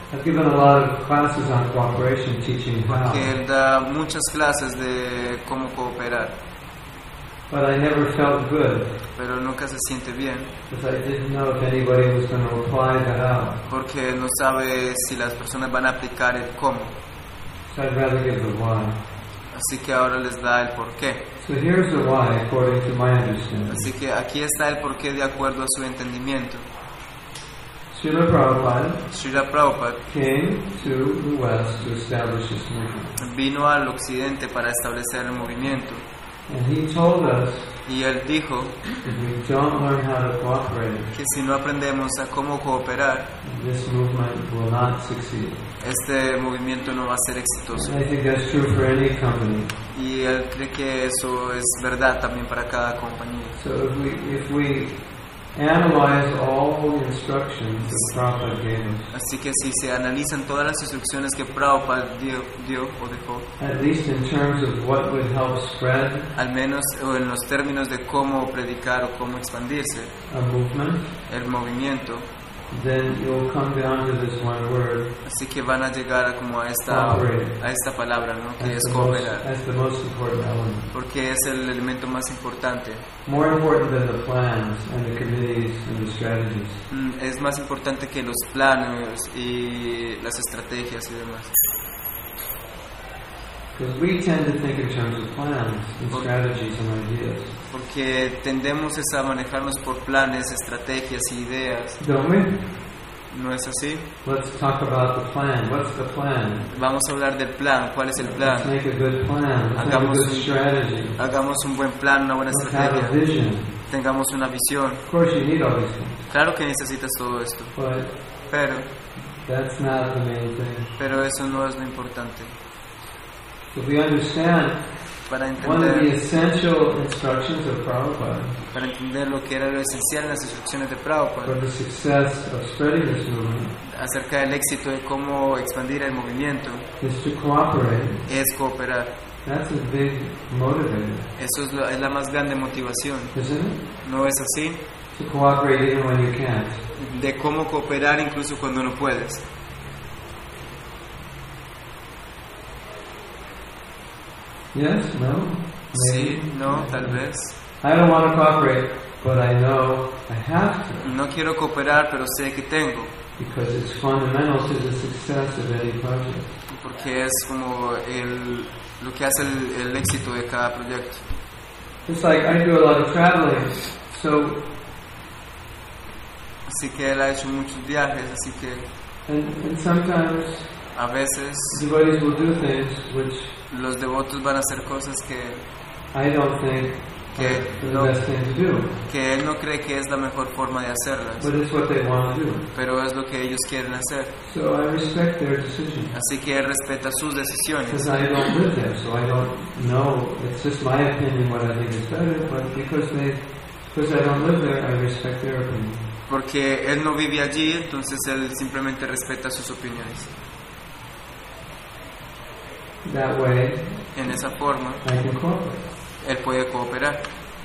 I've given a lot of classes on cooperation, teaching how. Que él da muchas clases de cómo cooperar, But I never felt good pero nunca se siente bien because I didn't know if anybody was going to apply the how. porque no sabe si las personas van a aplicar el cómo. So I'd rather give the why. Así que ahora les da el porqué. So here's the why according to my understanding. Así que aquí está el porqué de acuerdo a su entendimiento. Srila Prabhupada Srila Prabhupada came to the West to establish this movement. vino al occidente para establecer el movimiento And he told us y él dijo if we don't learn how to cooperate, que si no aprendemos a cómo cooperar, this movement will not succeed. este movimiento no va a ser exitoso. And I think that's true for any company. Y él cree que eso es verdad también para cada compañía. So if we if we analyze all the instructions that Prabhupada gave us, Así que si se analizan todas las instrucciones que Prabhupada dio, dio o dejó, at least in terms of what would help spread al menos o en los términos de cómo predicar o cómo expandirse a movement, el movimiento, then you'll come down to this one word así que van a llegar a como a esta, a esta palabra, ¿no? Que as es the, most, cooperar, as the most important element. porque es el elemento más importante. More important than the plans and the committees and the strategies. Mm, Es más importante que los planes y las estrategias y demás. Because we tend to think in terms of plans and strategies and ideas. Porque tendemos es a manejarnos por planes, estrategias y ideas. Don't we? ¿No es así? Let's talk about the plan. What's the plan? Vamos a hablar del plan. ¿Cuál es el Let's plan? make a good plan. Let's have a Hagamos good un- strategy. Hagamos un buen plan, una buena Let's have a estrategia. vision. Tengamos una visión. Of course you need all these things, Claro que necesitas todo esto, but pero, that's not the main thing. pero eso no es lo importante. If we understand Para one of the entender, essential instructions of Prabhupada para entender lo que era lo esencial en las instrucciones de for Prabhupada the success of spreading this movement acerca del éxito de cómo expandir el movimiento is to cooperate. es cooperar. That's a big motivator, Eso es, lo- es la más grande motivación. isn't it? ¿No es así? To cooperate even when you can't. De cómo cooperar incluso cuando no puedes. Yes? No? Sí, Maybe? no, tal vez. I don't want to cooperate, but I know I have to No quiero cooperar, pero sé que tengo. because it's fundamental to the success of any project. Porque es como el, lo que hace el, el éxito de cada proyecto. It's like I do a lot of traveling, so Así que él ha hecho muchos viajes, así que and, and sometimes a veces devotees will do things which los devotos van a hacer cosas que, I don't think que, are the no, best thing to do, que él no cree que es la mejor forma de hacerlas, but it's what they want to do. pero es lo que ellos quieren hacer. So I respect their decision Así que él respeta sus decisiones, because I don't live there, so I don't know. It's just my opinion what I think is better, but because they because I don't live there, I respect their opinion. porque él no vive allí, entonces él simplemente respeta sus opiniones. That way, En esa forma, I can cooperate. él puede cooperar.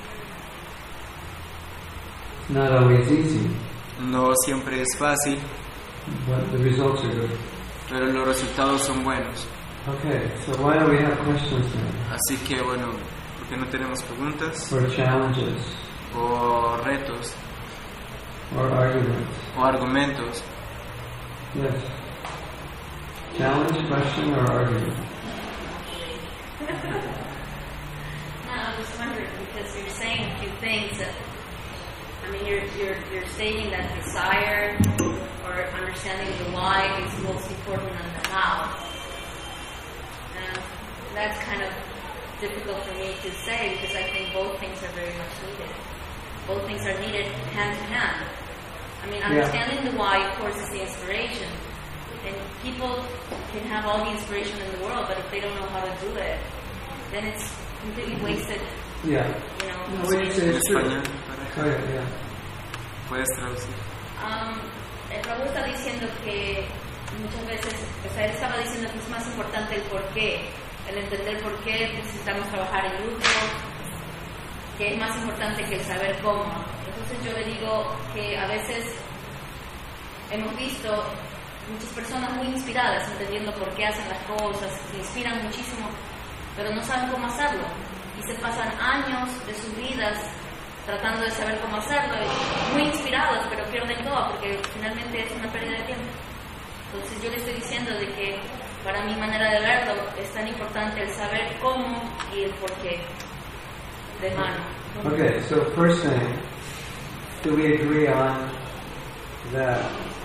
It's not always easy, No siempre es fácil, but the results are good. pero los resultados son buenos. Okay, so why do we have questions now? Así que bueno, ¿por qué no tenemos preguntas Or challenges, o retos or arguments? o argumentos? Yes. Challenge, question, or argument? No, I was wondering because you're saying a few things that, I mean, you're you're you're stating that desire or understanding the why is most important than the how, and that's kind of difficult for me to say because I think both things are very much needed. Both things are needed hand to hand. I mean, understanding the why, of course, is the inspiration, and people can have all the inspiration in the world, but if they don't know how to do it, then it's completely wasted, Yeah. you know. No, what you say En is true. español, Oh, yeah, yeah. puedes traducir. Um, el Prabhu está diciendo que muchas veces, o sea, él estaba diciendo que es más importante el por qué, el entender por qué necesitamos trabajar en grupo, que es más importante que el saber cómo. Entonces yo le digo que a veces hemos visto muchas personas muy inspiradas, entendiendo por qué hacen las cosas, se inspiran muchísimo, pero no saben cómo hacerlo. Y se pasan años de sus vidas tratando de saber cómo hacerlo, y muy inspirados, pero pierden todo, porque finalmente es una pérdida de tiempo. Entonces yo le estoy diciendo de que para mi manera de verlo es tan importante el saber cómo y el por qué de mano. Okay, so first thing, do we agree on that?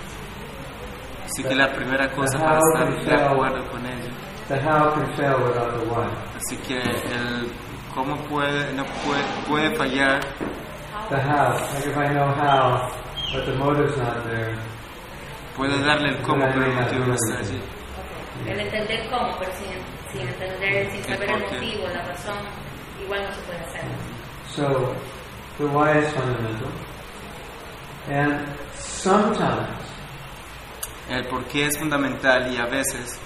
Así que la primera cosa the para how estar can de fail- acuerdo con ello. The how can fail without the why. Así que el cómo puede, no puede, puede fallar, The how, like if I know how, but the motive's not there. puede darle el cómo, pero el motivo no está allí. El entender cómo, pero sin, sin entender, sin saber el por qué. motivo, la razón, igual no se puede hacer. So, the why is fundamental. And sometimes, El por qué es fundamental y a veces,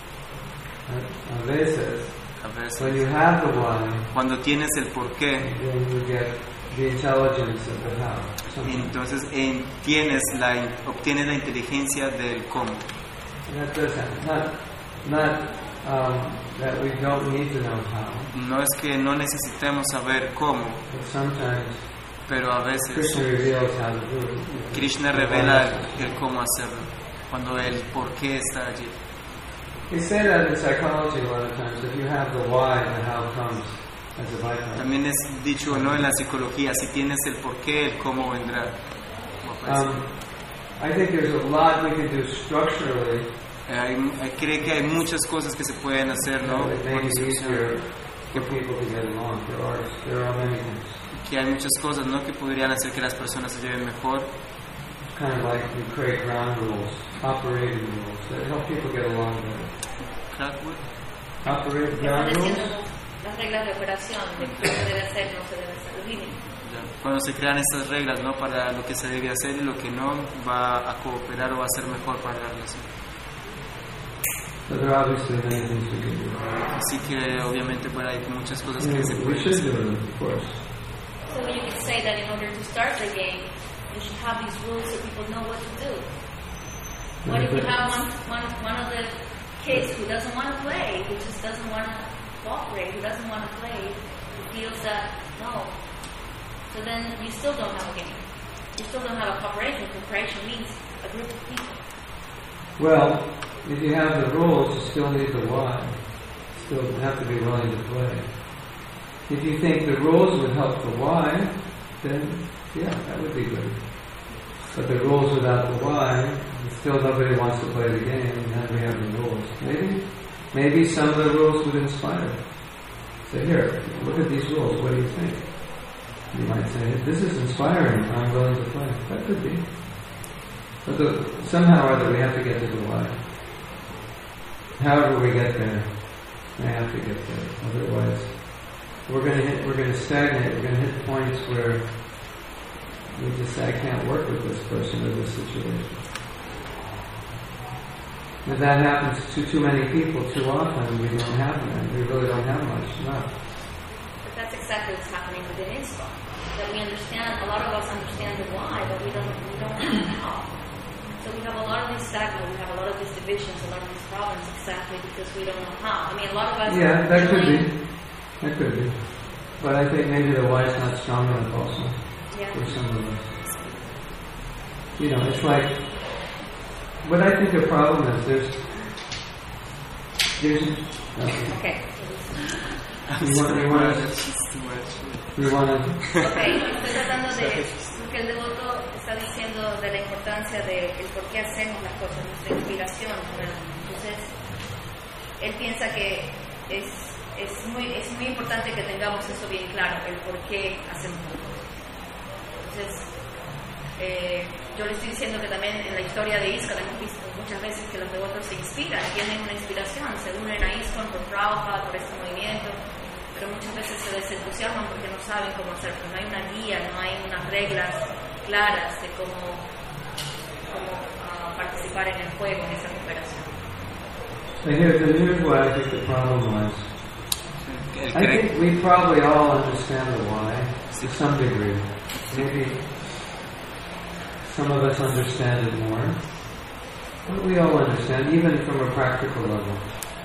a veces, a veces, when you have the why, cuando tienes el por qué, then you get the intelligence of the how. Sometimes. entonces en- tienes la, in- obtienes la inteligencia del cómo. And that does happen. Not, not um, that we don't need to know how, No es que no necesitemos saber cómo, but sometimes pero a veces Krishna reveals how to do it. Krishna revela el, el cómo hacerlo, cuando el por qué está allí. They say that in psychology a lot of times. If you have the why, the how comes as a byproduct. También es dicho no en la psicología, si tienes el por qué, el cómo vendrá. Como aparece. Um, I think there's a lot we can do structurally Eh, hay, hay- cree que hay muchas cosas que se pueden hacer, ¿no? that would Por make it instrucción. easier for people to get along. There are, there are many things. Que hay muchas cosas, ¿no? Que podrían hacer que las personas se lleven mejor. It's kind of like we create ground rules, operating rules that help people get along better. Crackwood. Operate ground rules. Estableciendo las reglas de operación, de qué se debe hacer, no se debe hacer, los límites. Ya. Cuando se crean estas reglas, ¿no? Para lo que se debe hacer y lo que no, va a cooperar o va a ser mejor para la relación. So there are obviously many things we can do. Así que obviamente pues, hay muchas cosas Yeah, que se we pueden should hacer. do them, of course. So you could say that in order to start the game, you should have these rules so people know what to do. What if you have one, one, one of the kids who doesn't want to play, who just doesn't want to cooperate, who doesn't want to play, who feels that, no. So then you still don't have a game. You still don't have a cooperation. Cooperation means a group of people. Well, if you have the rules, you still need the why. Still have to be willing to play. If you think the rules would help the why, then yeah, that would be good. But the rules without the why, still nobody wants to play the game, and then we have the rules. Maybe, maybe some of the rules would inspire. Say, here, look at these rules, what do you think? You might say, this is inspiring, I'm willing to play. That could be. But the, somehow or other we have to get to the why. However we get there, we have to get there. Otherwise, we're going to hit, we're going to stagnate. We're going to hit points where we just say, I can't work with this person or this situation. If that happens to too many people too often, we don't have them. We really don't have much left. But that's exactly what's happening within ISPA. That we understand, a lot of us understand the why, but we don't, we don't know how. So we have a lot of these stagnant, we have a lot of these divisions, a lot of these problems exactly because we don't know how. I mean, a lot of us... Yeah, that could be. That could be. But I think maybe the why's not strong enough also Yeah. for some of us. You know, it's like, what I think the problem is, there's, there's, uh, Okay. you want, you want to, you want to, Ok, estoy tratando de... Porque el devoto está diciendo de la importancia de el por qué hacemos las cosas, nuestra inspiración, ¿verdad? Entonces, él piensa que es, es, muy, es muy importante que tengamos eso bien claro, el por qué hacemos las cosas. Entonces, eh, yo le estoy diciendo que también en la historia de ISKCON hemos visto muchas veces que los devotos se inspiran, tienen una inspiración, se unen a ISKCON por Prabhupada, por este movimiento, pero muchas veces se desentusiasman porque no saben cómo hacerlo, no hay una guía, no hay unas reglas claras de cómo, cómo uh, participar en el juego, en esa cooperación. and here, and here's what I think the problem was. El I cree- think we probably all understand the why, to some degree. Maybe some of us understand it more. Well, we all understand, even from a practical level.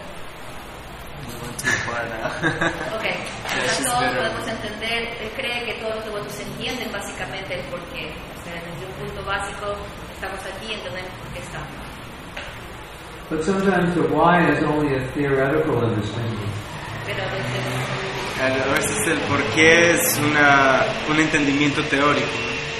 Ok, entonces todos podemos entender, él cree que todos los devotos entienden básicamente el porqué. O sea, desde un punto básico, estamos aquí y entendemos por qué estamos. But sometimes the why is only a theoretical understanding. Pero a veces, A veces el porqué es una, un entendimiento teórico.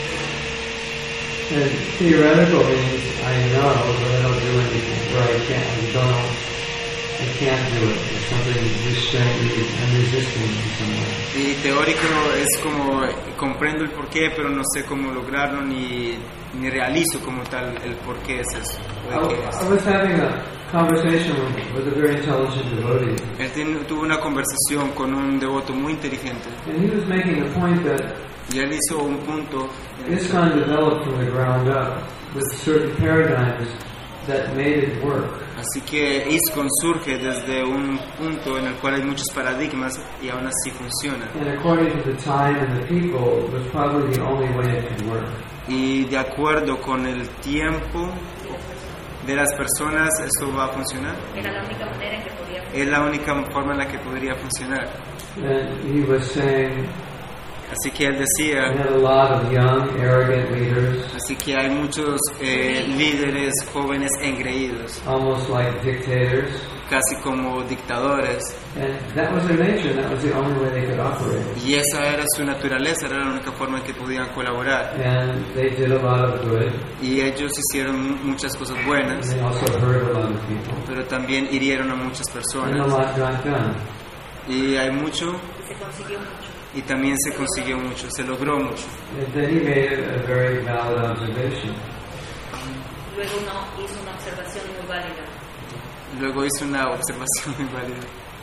And theoretical means I know, but I don't do anything, or I can't, I don't know, I can't do it. It's something restraining, I'm resisting in some way. Y teórico es como comprendo el porqué, pero no sé cómo lograrlo ni, ni realizo como tal el porqué es eso. I, de qué es. I was having a conversation with, with a very intelligent devotee, Él tiene- tuvo una conversación con un devoto muy inteligente and he was making the point that y él hizo un punto. ISKCON developed from the ground up with certain paradigms that made it work. Así que ISKCON surge desde un punto en el cual hay muchos paradigmas y aún así funciona. And according to the time and the people, it was probably the only way it could work. Y de acuerdo con el tiempo de las personas, esto va a funcionar. era la única manera en que podía funcionar. Es la única forma en la que podría funcionar. And he was saying Así que él we decía, had a lot of young, arrogant leaders, así que hay muchos eh, líderes jóvenes engreídos, almost like dictators, casi como dictadores, and that was their nature, and that was the only way they could operate. y esa era su naturaleza, era la única forma en que podían colaborar. And they did a lot of good, Y ellos hicieron mu- muchas cosas and buenas, they also hurt a lot of people, pero también hirieron a muchas and a personas. lot got done. Y hay mucho, Y se consiguió mucho. y también se consiguió mucho, se logró mucho. And then he made a very valid observation. Luego uno hizo una observación muy válida. Luego hice una observación muy válida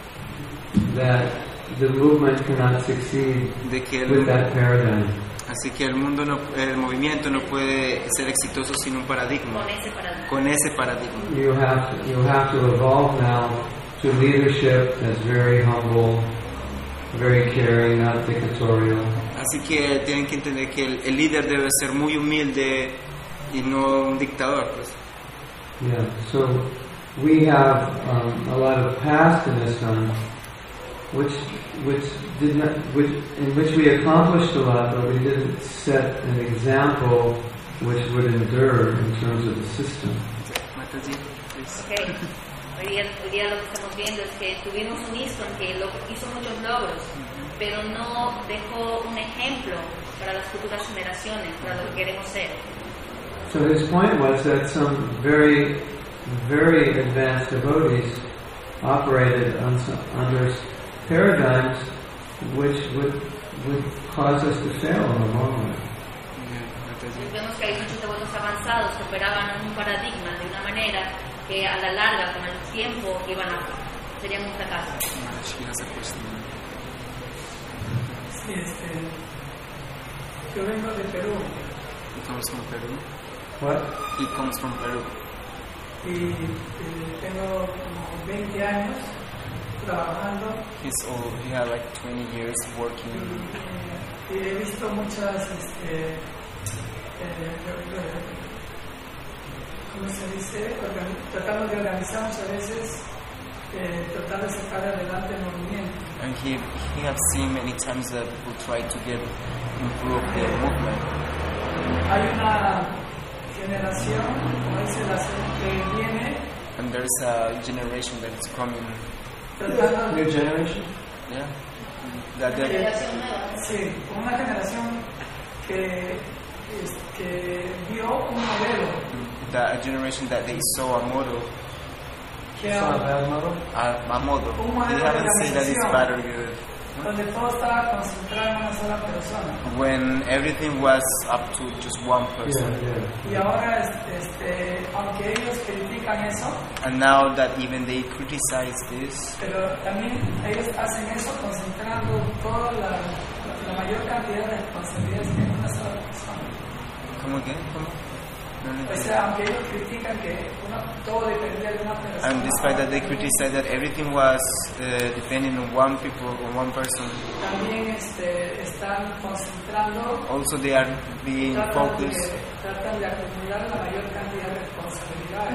That the movement cannot succeed de que el, with that paradigm. así que el mundo no, el movimiento no puede ser exitoso sin un paradigma, Con ese paradigma. con ese paradigma. You have to, you have to evolve now to leadership that's very humble, very caring, not dictatorial. Así que tienen que entender que el, el líder debe ser muy humilde y no un dictador, pues. Yeah. So we have um, a lot of past in this time, which which did not, which in which we accomplished a lot, but we didn't set an example which would endure in terms of the system. Mataji, please. Ok. Hoy día, hoy día lo que estamos viendo es que tuvimos un ISKCON que lo, hizo muchos logros, pero no dejó un ejemplo para las futuras generaciones, para lo que queremos ser. So his point was that some very, very advanced devotees operated on some, under paradigms which would would cause us to fail in the long run. Entonces vemos que hay muchos devotos avanzados que operaban en un paradigma de una manera que a la larga, con el tiempo, iban a serían un fracaso. Sí, este, yo vengo de Perú He comes from Peru. What? He comes from Peru. y eh, tengo como veinte años trabajando He's old. He had like twenty years y, working. eh, y he visto muchas, este, eh, ¿cómo se dice? Organi- tratamos de organizar muchas veces, eh, tratar de sacar adelante el movimiento. And he he has seen many times that people try to get improve the movement. Hay una generación, como dice la que viene, And there's a generation that is coming. tratando New generation? Yeah. That that Generación nueva. sí, una generación que, es- que vio un modelo that a generation that they saw a model. que It's not a bad model. A, a model. Un They modelo de haven't said that it's organización. bad or good. donde todo estaba concentrado en una sola persona. When everything was up to just one person. Yeah, yeah. Y ahora, este, este, aunque ellos critican eso, And now that even they criticize this, pero también ellos hacen eso concentrando toda la, la, la mayor cantidad de responsabilidades en una sola persona. come again? Come? No, no, O no. sea, aunque ellos critican que una, todo dependía de una persona. And despite that they criticize that everything was uh, depending on one people or one person, También este, están concentrando, also they are being tratan de, focused. tratan de acumular la mayor cantidad de responsabilidades.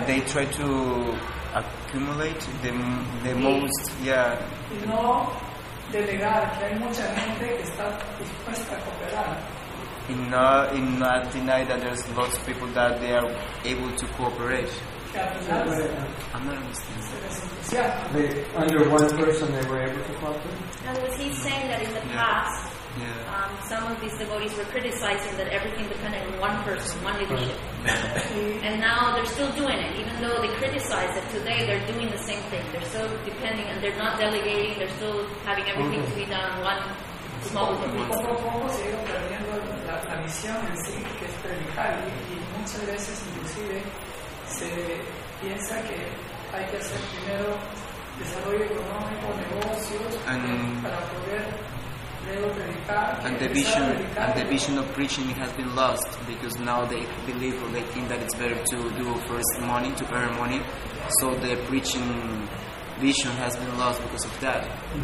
they try to accumulate the, the most, yeah. Y no delegar, que hay mucha gente que está dispuesta a cooperar. In not, in not deny that there's lots of people that they are able to cooperate. Que al final se, I'm not understanding. se les entusiasma. They, under one person, they were able to cooperate. In other words, he's saying that in the Yeah. past, Yeah. um, some of these devotees were criticizing that everything depended on one person, one leadership. And now they're still doing it, even though they criticize it. Today they're doing the same thing. They're still depending, and they're not delegating. They're still having everything to be done on one small group of people. Poco a poco se ha ido perdiendo la, la misión en sí, que es predicar, y, y muchas veces inclusive se piensa que hay que hacer primero desarrollo económico, negocios, And- para poder luego predicar. And the empezar a vision, predicar. and the vision of preaching has been lost because now they believe or they think that it's better to do first money, to earn money. So the preaching vision has been lost because of that.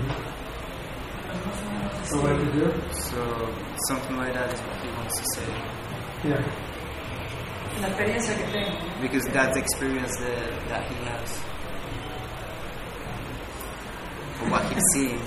So what to do? So something like that is what he wants to say. Yeah. La experiencia que tengo. Because that's the experience that, that he has. Or what he's seeing.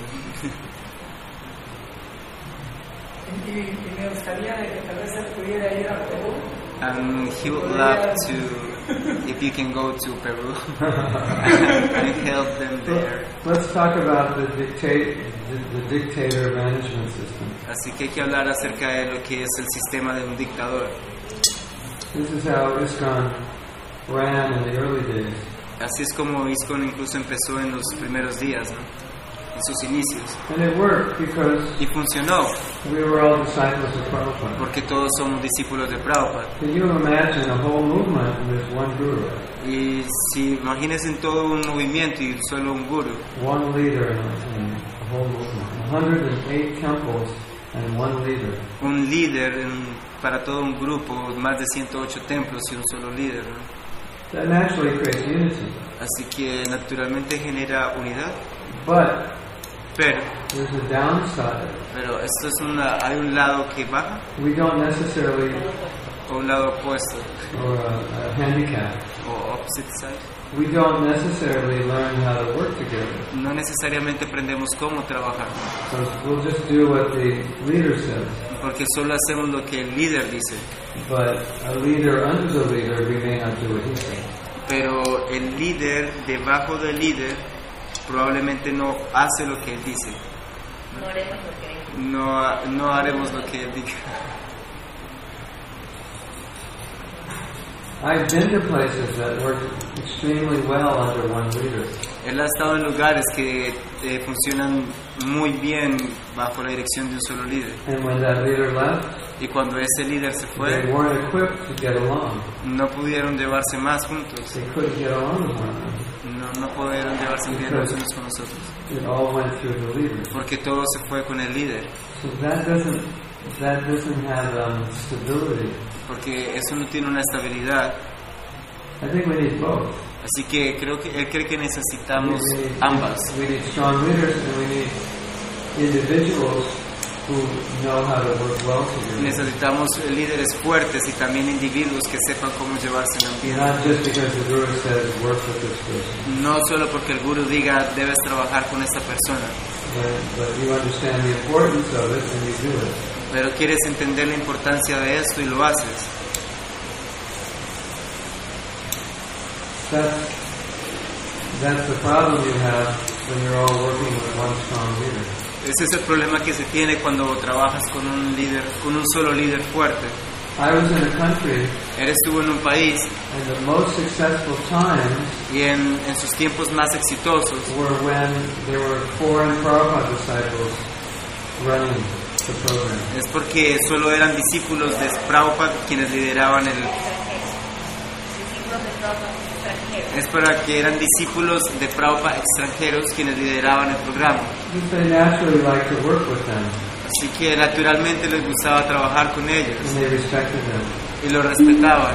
Y, y me gustaría de que tal vez él pudiera ir a Perú. And he would love to, if you can go to Peru and help them there. Let's talk about the dictate, the, the dictator management system. Así que hay que hablar acerca de lo que es el sistema de un dictador. This is how ISKCON ran in the early days. Así es como ISKCON incluso empezó en los primeros días, ¿no? En sus inicios. And it worked because Y funcionó, we were all disciples of Prabhupada. porque todos somos discípulos de Prabhupada. Can you imagine a whole movement with one guru, Y si imagínense todo un movimiento y solo un guru, one leader in a, in a whole movement? one hundred eight temples and one leader. un líder en- para todo un grupo, más de ciento ocho templos y un solo líder, ¿no? That naturally creates unity. Así que naturalmente genera unidad. But Pero, there's a downside. pero esto es una, hay un lado que baja We don't necessarily, o un lado opuesto, or a, a handicap, o opposite side. we don't necessarily learn how to work together. No necesariamente aprendemos cómo trabajar, So we'll just do what the leader says. porque solo hacemos lo que el líder dice. But a leader under the leader, we may not do what he says. Pero el líder debajo del líder probablemente no hace lo que él dice. No haremos lo que No, no haremos lo que él diga. I've been to places that work extremely well under one leader. Él ha estado en lugares que eh, funcionan muy bien bajo la dirección de un solo líder. And when that leader left, Y cuando ese líder se they fue, weren't equipped to get along. no pudieron llevarse más juntos. They couldn't get along with one another. No, no pudieron llevarse bien los unos con los otros. It all went through the leader. Porque todo se fue con el líder. So that doesn't that doesn't have um, stability. Porque eso no tiene una estabilidad. I think we need both. Así que creo que él cree que necesitamos We need, ambas. we need strong leaders and we need individuals who know how to work well together. Necesitamos líderes fuertes y también individuos que sepan cómo llevarse en ambiente. Not just because the guru says work with this person, No solo porque el gurú diga debes trabajar con esta persona, but, but you understand the importance of it and you do it. pero quieres entender la importancia de esto y lo haces. That's, that's the problem you have when you're all working with one strong leader. Ese es el problema que se tiene cuando trabajas con un líder, con un solo líder fuerte. I was in a country, Él estuvo en un país and the most successful times y en, en sus tiempos más exitosos were when there were foreign Prabhupada disciples running the program. es porque solo eran discípulos de Prabhupada quienes lideraban el... Es para que eran discípulos de Prabhupada extranjeros quienes lideraban el programa. Because they naturally like to work with them, Así que naturalmente les gustaba trabajar con ellos and they respected them. y los respetaban.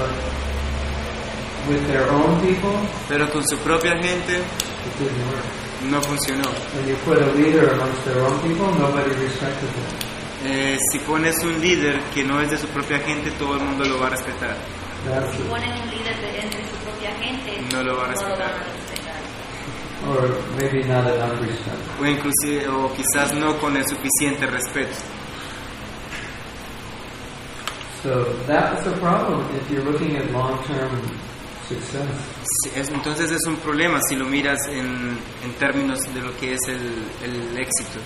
But with their own people, Pero con su propia gente it didn't work. no funcionó. When you put a leader amongst their own people, nobody respected them. Eh, si pones un líder que no es de su propia gente, todo el mundo lo va a respetar. That's Si it. ponen un líder de entre su propia gente, No lo va a no lo van respetar. a respetar. Or maybe not enough respect. O inclusive, o quizás no con el suficiente respeto. So that's the problem if you're looking at long-term success. Sí, es- Entonces es un problema si lo miras en, en términos de lo que es el, el éxito.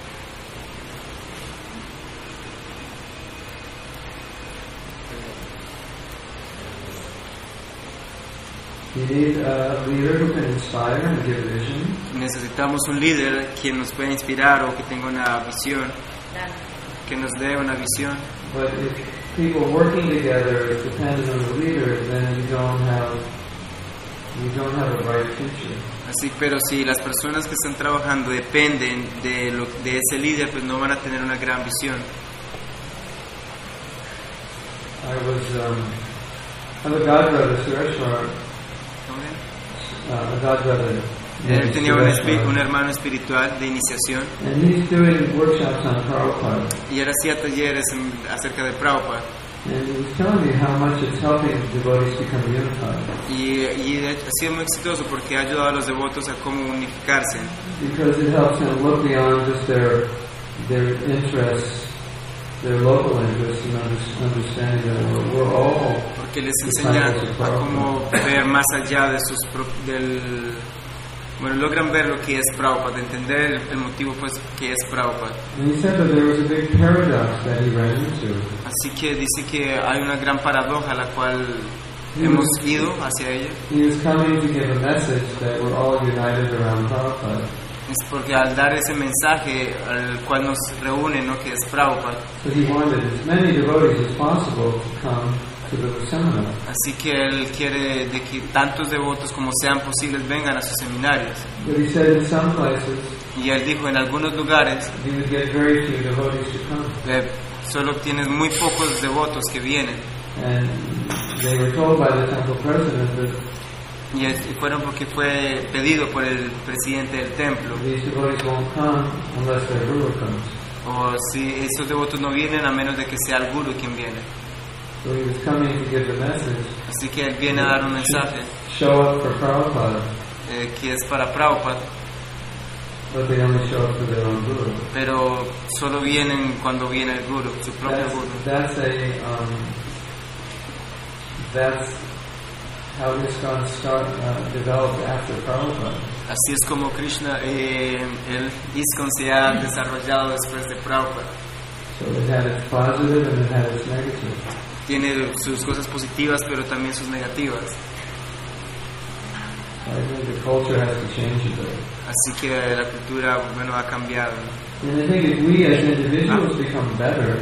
You need a leader who can inspire and give vision. Necesitamos un líder quien nos pueda inspirar o que tenga una visión, Claro. que nos dé una visión. But if people working together is dependent on the leader, then you don't have you don't have a bright future. Así, pero si las personas que están trabajando dependen de, lo, de ese líder, pues no van a tener una gran visión. I was um, I have a godbrother, Sureshwar, uh, a godbrother. Él named tenía un, espi- Sureshwar, un hermano espiritual de iniciación and he's doing workshops on Prabhupada. y él hacía talleres en- acerca de Prabhupada. And he was telling me how much it's helping devotees become unified. Y, y de hecho, ha sido muy exitoso porque ha ayudado a los devotos a cómo unificarse. Because it helps them look beyond just their their interests, their local interests, and under, understanding that we're, we're all Porque les enseña a cómo ver más allá de sus pro- del bueno, logran ver lo que es Prabhupada, entender el, el motivo pues que es Prabhupada. And he said that there was a big paradox that he ran into. Así que dice que hay una gran paradoja a la cual hemos ido hacia ella. He was coming to give a message that we're all united around Prabhupada. Es porque al dar ese mensaje al cual nos reúne, ¿no? Que es Prabhupada, So he wanted as many devotees as possible to come to the seminar. así que él quiere de que tantos devotos como sean posibles vengan a sus seminarios. But he said in some places Y él dijo, en algunos lugares you would get very few devotees to come. eh, solo tienes muy pocos devotos que vienen. And they were told by the temple president that Y es- y fueron porque fue pedido por el presidente del templo. these devotees won't come unless their guru comes. O si esos devotos no vienen a menos de que sea el guru quien viene. So he was coming to give the message. Así que él viene a dar un mensaje Show up for Prabhupada, eh, que es para Prabhupada, but they only show up for their own guru. pero solo vienen cuando viene el guru, su propio That's, guru. that's a um, that's how ISKCON start uh, developed after Prabhupada. Así es como Krishna, eh, el ISKCON se ha desarrollado después de Prabhupada. So it had its positive and it had its negative. Tiene sus cosas positivas, pero también sus negativas. I think the culture has to change a bit. Así que la cultura, bueno, ha cambiado. And I think if we as individuals become better,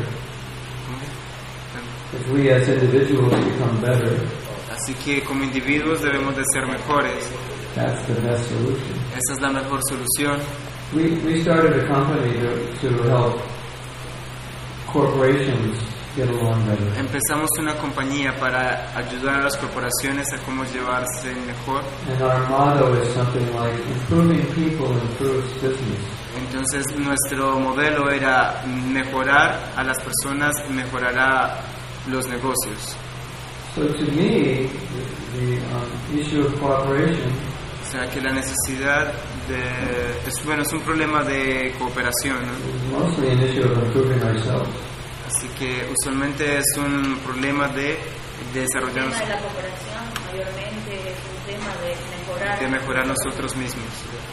if we as individuals become better, Así que como individuos debemos de ser mejores. that's the best solution. Esa es la mejor solución. We we started a company to to help corporations get along better. Empezamos una compañía para ayudar a las corporaciones a cómo llevarse mejor. And our motto is something like improving people improves business. Entonces nuestro modelo era mejorar a las personas, mejorará los negocios. So to me, the, the um, issue of cooperation O sea que la necesidad de... Es, bueno, es un problema de cooperación, ¿no? is mostly an issue of improving ourselves. Así que usualmente es un problema de El desarrollarnos, tema de la cooperación mayormente es un tema de mejorar. de mejorar nosotros mismos.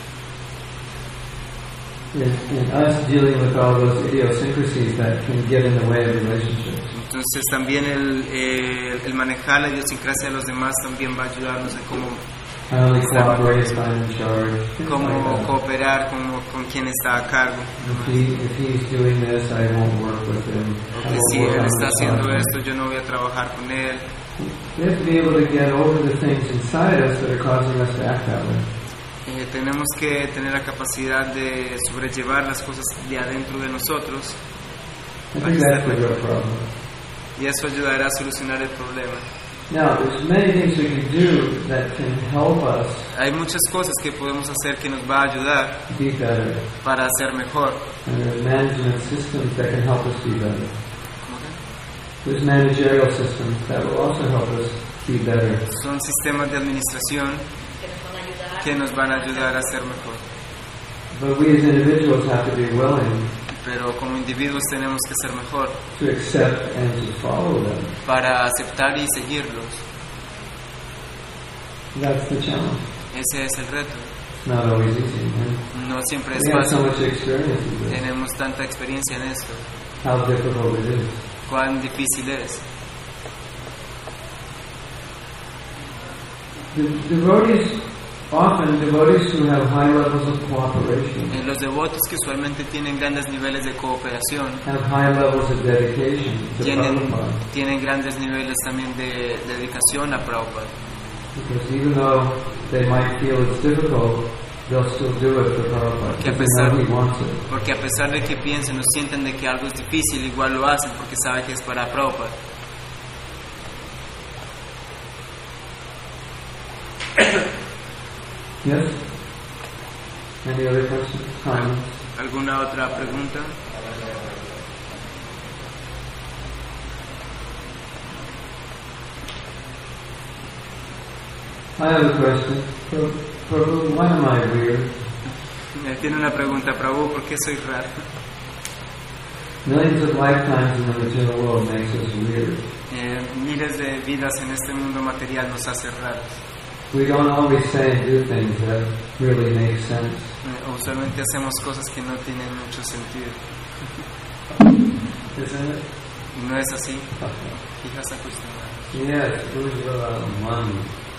In, in us dealing with all those idiosyncrasies that can get in the way of relationships. Entonces también el, eh, el manejar la idiosincrasia de los demás también va a ayudarnos en cómo, I only cooperate if I'm in charge. Things cómo like that. cooperar con, con quien está a cargo. If, he, if he's doing this, I won't work with him. I Que won't si work él on está this haciendo project. esto, yo no voy a trabajar con él. We have to be able to get over the things inside us that are causing us to act that way. Eh, tenemos que tener la capacidad de sobrellevar las cosas de adentro de nosotros I think that's the real problem. y eso ayudará a solucionar el problema. Now, there's many things we can do that can help us Hay muchas cosas que podemos hacer que nos va a ayudar be better, para ser mejor. and there's management systems that can help us be better. There's managerial systems that will also help us be better. Son sistemas de administración que nos van a ayudar. que nos van a ayudar a ser mejor. But we as individuals have to be willing Pero como individuos tenemos que ser mejor to accept and to follow them. para aceptar y seguirlos. That's the challenge. Ese es el reto. It's not always easy. Right? No siempre es We have so fácil. much experience with this. Tenemos tanta experiencia en esto. How difficult it is. Cuán difícil es. The devotees, often devotees who have high levels of cooperation, En los devotos que usualmente tienen grandes niveles de cooperación, have high levels of dedication to tienen, Prabhupada. tienen grandes niveles también de dedicación a Prabhupada. Because even though they might feel it's difficult, they'll still do it for Prabhupada. Que a Because they know pesar, he wants it. porque a pesar de que piensen o sienten de que algo es difícil, igual lo hacen porque saben que es para Prabhupada. Yes? Any other questions? Comments? ¿Alguna otra pregunta? I have a question. Pro- Prabhu, why am I weird? Eh, Tiene una pregunta, Prabhu, ¿por qué soy raro? Millions of lifetimes in the material world makes us weird. Eh, miles de vidas en este mundo material nos hace raros. We don't always say and do things that really make sense. Eh, usualmente hacemos cosas que no tienen mucho sentido. Isn't it? No es así. Hijas acostumbradas. Yes, Ujjvala Mani.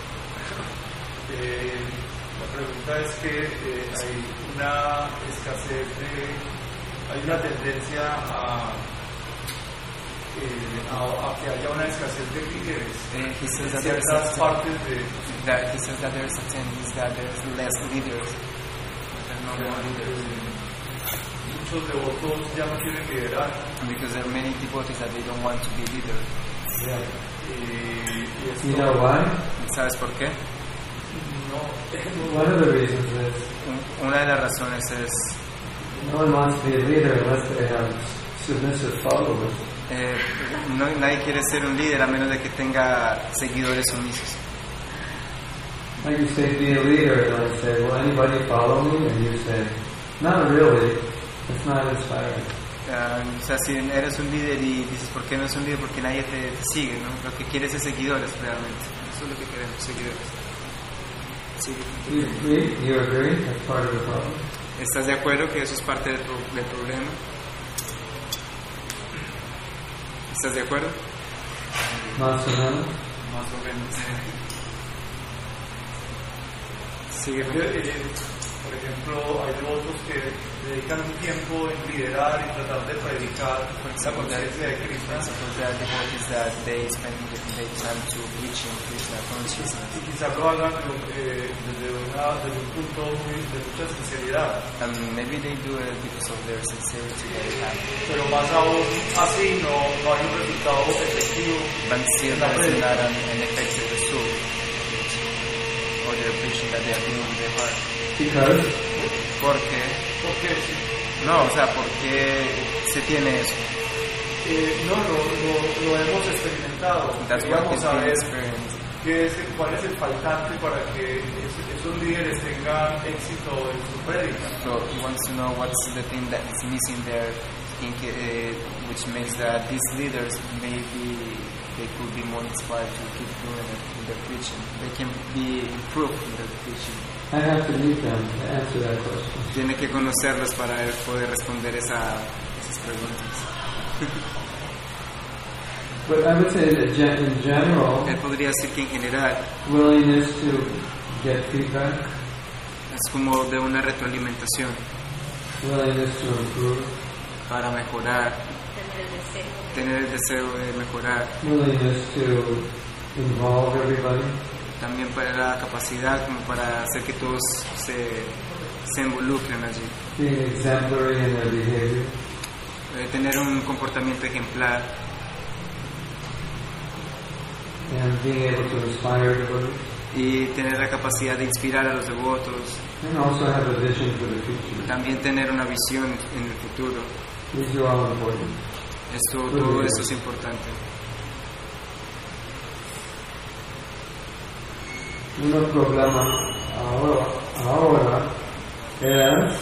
Eh, la pregunta es que eh, hay una escasez de, hay una tendencia a, eh, a, a que haya una escasez de líderes Eh, he says en that there's ciertas a, partes de that he says that there's a tendency that there's less leaders. There's no more leaders. muchos devotos ya no quieren liderar Because there are many devotees that they don't want to be leaders. Yeah. y, y esto You know why? ¿Sabes por qué? no, One of the reasons is Un- Una de las razones es no one wants to be a leader unless they have submissive followers. eh, no, nadie quiere ser un líder a menos de que tenga seguidores sumisos. Like you say, be a leader, and I say, will anybody follow me? And you say, not really. It's not inspiring. Ah, o sea, si eres un líder y dices, ¿por qué no es un líder? Porque nadie te, te sigue, ¿no? Lo que quieres es seguidores, realmente. Eso es lo que queremos, seguidores. Sí. You agree? You agree? That's part of the problem. ¿Estás de acuerdo que eso es parte del, pro- del problema? ¿Estás de acuerdo? Más o menos. Más o menos. Sigue. Eh, por ejemplo, hay devotos que dedican un tiempo en liderar y tratar de predicar la conciencia de Krishna Suppose there are devotees that they spend their time to preaching Krishna consciousness. y quizás lo hagan eh, desde, una, desde un punto muy, de mucha sinceridad, And maybe they do it because of their sincerity that they have. pero más aún así no, no hay un resultado efectivo But still, en la there's predica. not an, an effective result. Or their preaching that they are doing with their heart. Because Porque, Porque no, o sea, porque se tiene eso. eh, no lo, lo, lo hemos experimentado. That's what Queríamos is being saber experienced. qué es, cuál es el faltante para que es- esos líderes tengan éxito en su prédica. So he wants to know what's the thing that is missing there, in, uh, which makes that these leaders maybe they could be more inspired to keep doing it in their preaching. They can be improved in their preaching. I have to meet them to answer that question. Tiene que conocerlos para él poder responder esa, esas preguntas. But I would say that gen- in general, Él podría decir que en general willingness to get feedback, es como de una retroalimentación willingness to improve, para mejorar, Tener el deseo. tener el deseo de mejorar, willingness to involve everybody, también para la capacidad como para hacer que todos se, se involucren allí, being exemplary in their behavior, eh, tener un comportamiento ejemplar and being able to inspire devotees, y tener la capacidad de inspirar a los devotos, and also have a vision for the future. también tener una visión en el futuro. These are all important. Esto, todo esto es importante. uno problema ahora, ahora es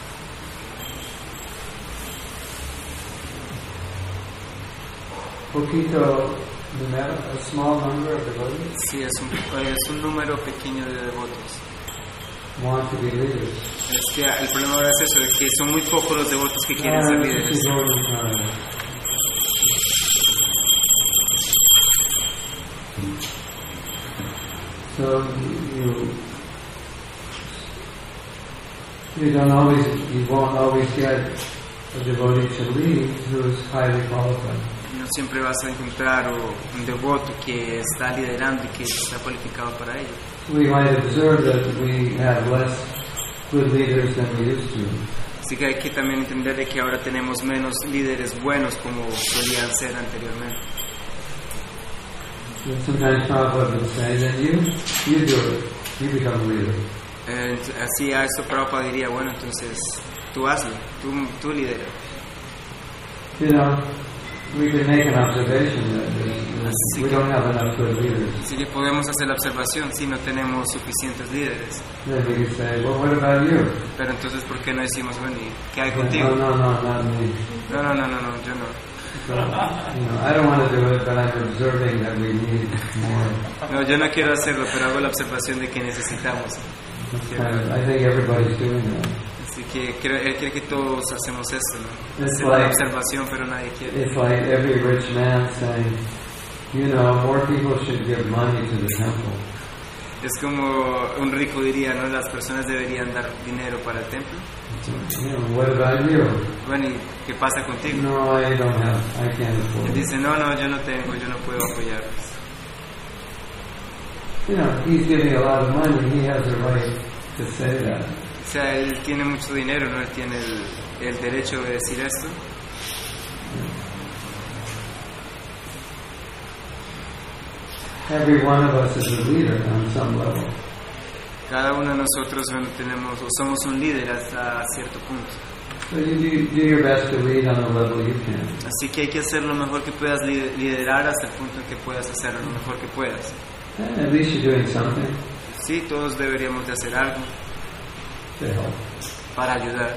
poquito número, a small number of devotees Sí, es un, es un número pequeño de devotos. want to be leaders. Es que el problema ahora es eso, es que son muy pocos los devotos que quieren Ah, ser this líderes. is all the time. So you you don't always you won't always get a devotee to lead who is highly qualified. No siempre vas a encontrar o, un devoto que está liderando y que está cualificado para ello. We might observe that we have less good leaders than we used to. Así que hay que también entender de que ahora tenemos menos líderes buenos como solían ser anteriormente. And sometimes Prabhupada would say, then you, you do it, you become a leader. Eh, así a esto Prabhupada diría, bueno, entonces tú hazlo, tú, tú lidera. You know, we can make an observation that there's- we don't have enough good leaders. Así que podemos hacer la observación si no tenemos suficientes líderes. Then we can say, well, what about you? Pero entonces, ¿por qué no decimos, bueno, ¿y qué hay No, contigo? no, no, not me. No, no, no, no, no, yo no. So, you know, I don't want to do it, but I'm observing that we need more. No, yo no quiero hacerlo, pero hago la observación de que necesitamos. It's kind of, I think everybody's doing that. Así que creo, él quiere que todos hacemos esto, ¿no? It's Hacer la like- observación, pero nadie quiere. It's like every rich man saying, you know, more people should give money to the temple. Es como un rico diría, ¿no? Las personas deberían dar dinero para el templo. You know, what about you? Bueno, ¿y qué pasa contigo? No, I don't have, I can't Él afford it. dice, no, no, yo no tengo, yo no puedo apoyarlos. You know, he's giving a lot of money, he has the right to say that. O sea, él tiene mucho dinero, ¿no? Él tiene el, el derecho de decir esto. Every one of us is a leader on some level. Cada uno de nosotros bueno, tenemos, o somos un líder hasta cierto punto. So you do, do your best to lead on the level you can. Así que hay que hacer lo mejor que puedas, li- liderar hasta el punto en que puedas hacer lo mejor que puedas. And at least you're doing something Sí, todos deberíamos de hacer algo to help. para ayudar.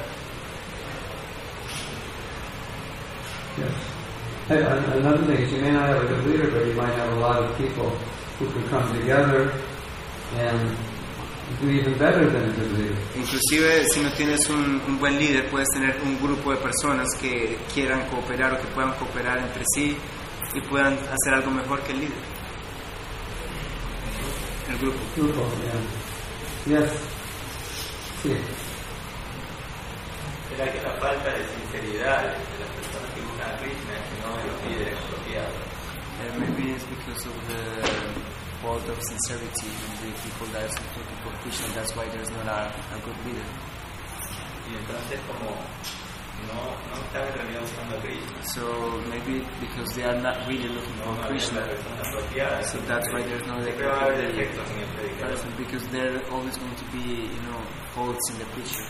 Yes. Hey, an- another thing is you may not have a good leader, but you might have a lot of people who can come together and do even better than a good leader. Inclusive si no tienes un, un buen líder, puedes tener un grupo de personas que quieran cooperar o que puedan cooperar entre sí y puedan hacer algo mejor que el líder. El grupo. Grupo, yeah. Yes. Sí. ¿Será que la falta de sinceridad de las personas que buscan a Krishna es que no de los líderes apropiados? Uh, maybe it's because of the fault of sincerity in the people that are looking for Krishna. That's why there's not a, a good leader. Y entonces como no, no están en realidad buscando a Krishna, So maybe because they are not really looking no for hay Krishna. la persona apropiada, So that's why there's no siempre va a haber the defectos en el predicador. person, because there are always going to be, you know, faults in the preacher.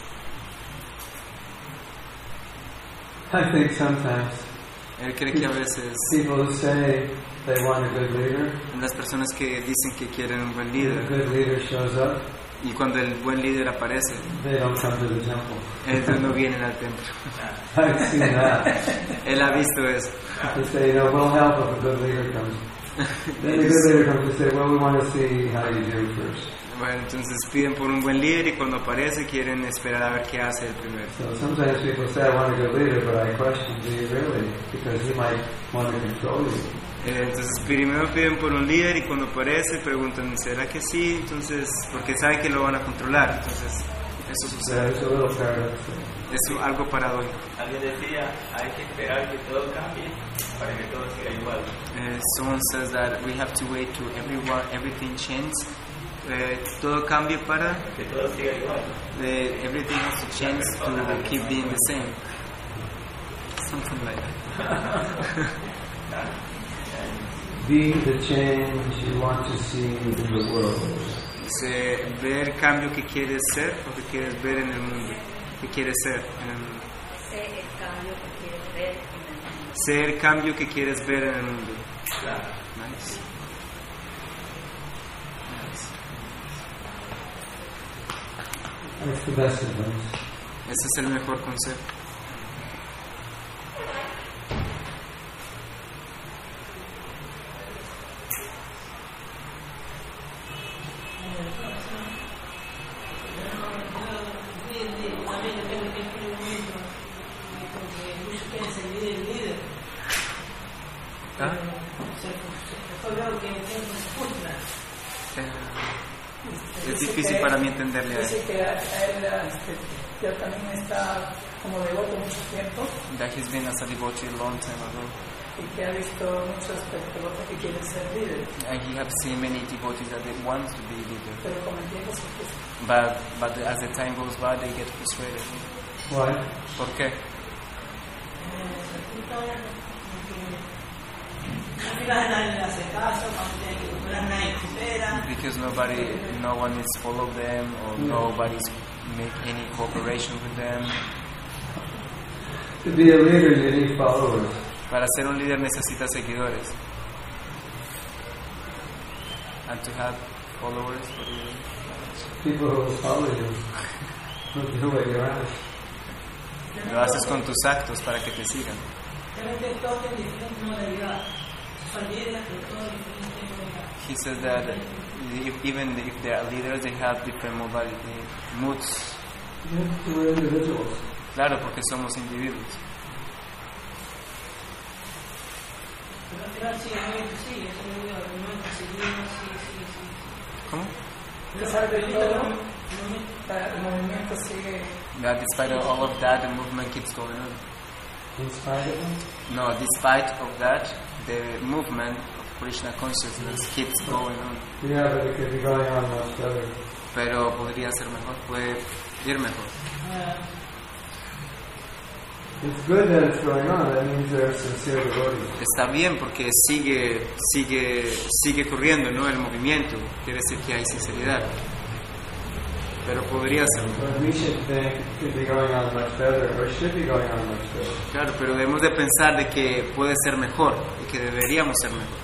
I think sometimes Él cree que a veces people who say they want a good leader, las personas que dicen que quieren un buen the líder good leader shows up, y cuando el buen líder aparece, they don't come to the temple. ellos no vienen al templo. I've seen that. Él ha visto eso. They say, you know, we'll help if a good leader comes. Then the good leader comes to say, well, we want to see how you do first. Bueno, entonces piden por un buen líder y cuando aparece quieren esperar a ver qué hace el primero. So sometimes people say, I want a good leader, but I question, do you really? Because he might want to control you. Eh, Entonces primero piden por un líder y cuando aparece preguntan, ¿será que sí? Entonces, porque saben que lo van a controlar. Entonces, eso So sucede. it's a little paradoxical. Es algo paradójico. Alguien decía, hay que esperar que todo cambie para que todo siga igual. Uh, someone says that we have to wait to everyone, everything change. Uh, todo cambie para Que todo siga igual. uh, everything has to change to keep being the same. Something like that. Be the change you want to see in the world. Dice, ver cambio que quieres ser o que quieres ver en el mundo. Que quieres ser en el mundo. Sé el cambio que quieres ver en el mundo. Ser cambio que quieres ver en el mundo. Claro. Nice. Nice. That's the best advice. Ese es el mejor consejo. ¿Ah? Eh, es difícil para mí entenderle a Dice él. que a él este, ya también está como devoto mucho tiempo That he's been as a devotee a long time ago. y que ha visto muchos devotos que quieren ser líderes, And he has seen many devotees that they want to be leader. pero con el tiempo se frustran. But, but as the time goes by, they get frustrated. Why? ¿Por qué? Because nobody, no one is follow them, or nobody's make any cooperation with them. To be a leader, you need followers. Para ser un líder necesita seguidores. And to have followers, what do you mean? People who will follow you. Who do what you ask. Lo haces con tus actos para que te sigan. He said that if, even if they are leaders, they have different modality, moods. Yes, we're individuals. Claro, porque somos individuos. ¿Cómo? A pesar de todo, el movimiento sigue. That despite of all of that, the movement keeps going on. In spite of them. No, despite of that, the movement of Krishna consciousness keeps going on. Yeah, but it could be going on much better. Pero podría ser mejor, puede ir mejor. It's good that it's going on. That means there are sincere devotees. Está bien porque sigue, sigue, sigue corriendo, ¿no? El movimiento quiere decir que hay sinceridad. Pero podría ser mejor. But we should think it could be going on much better, or should be going on much better. Claro, pero debemos de pensar de que puede ser mejor y que deberíamos ser mejor.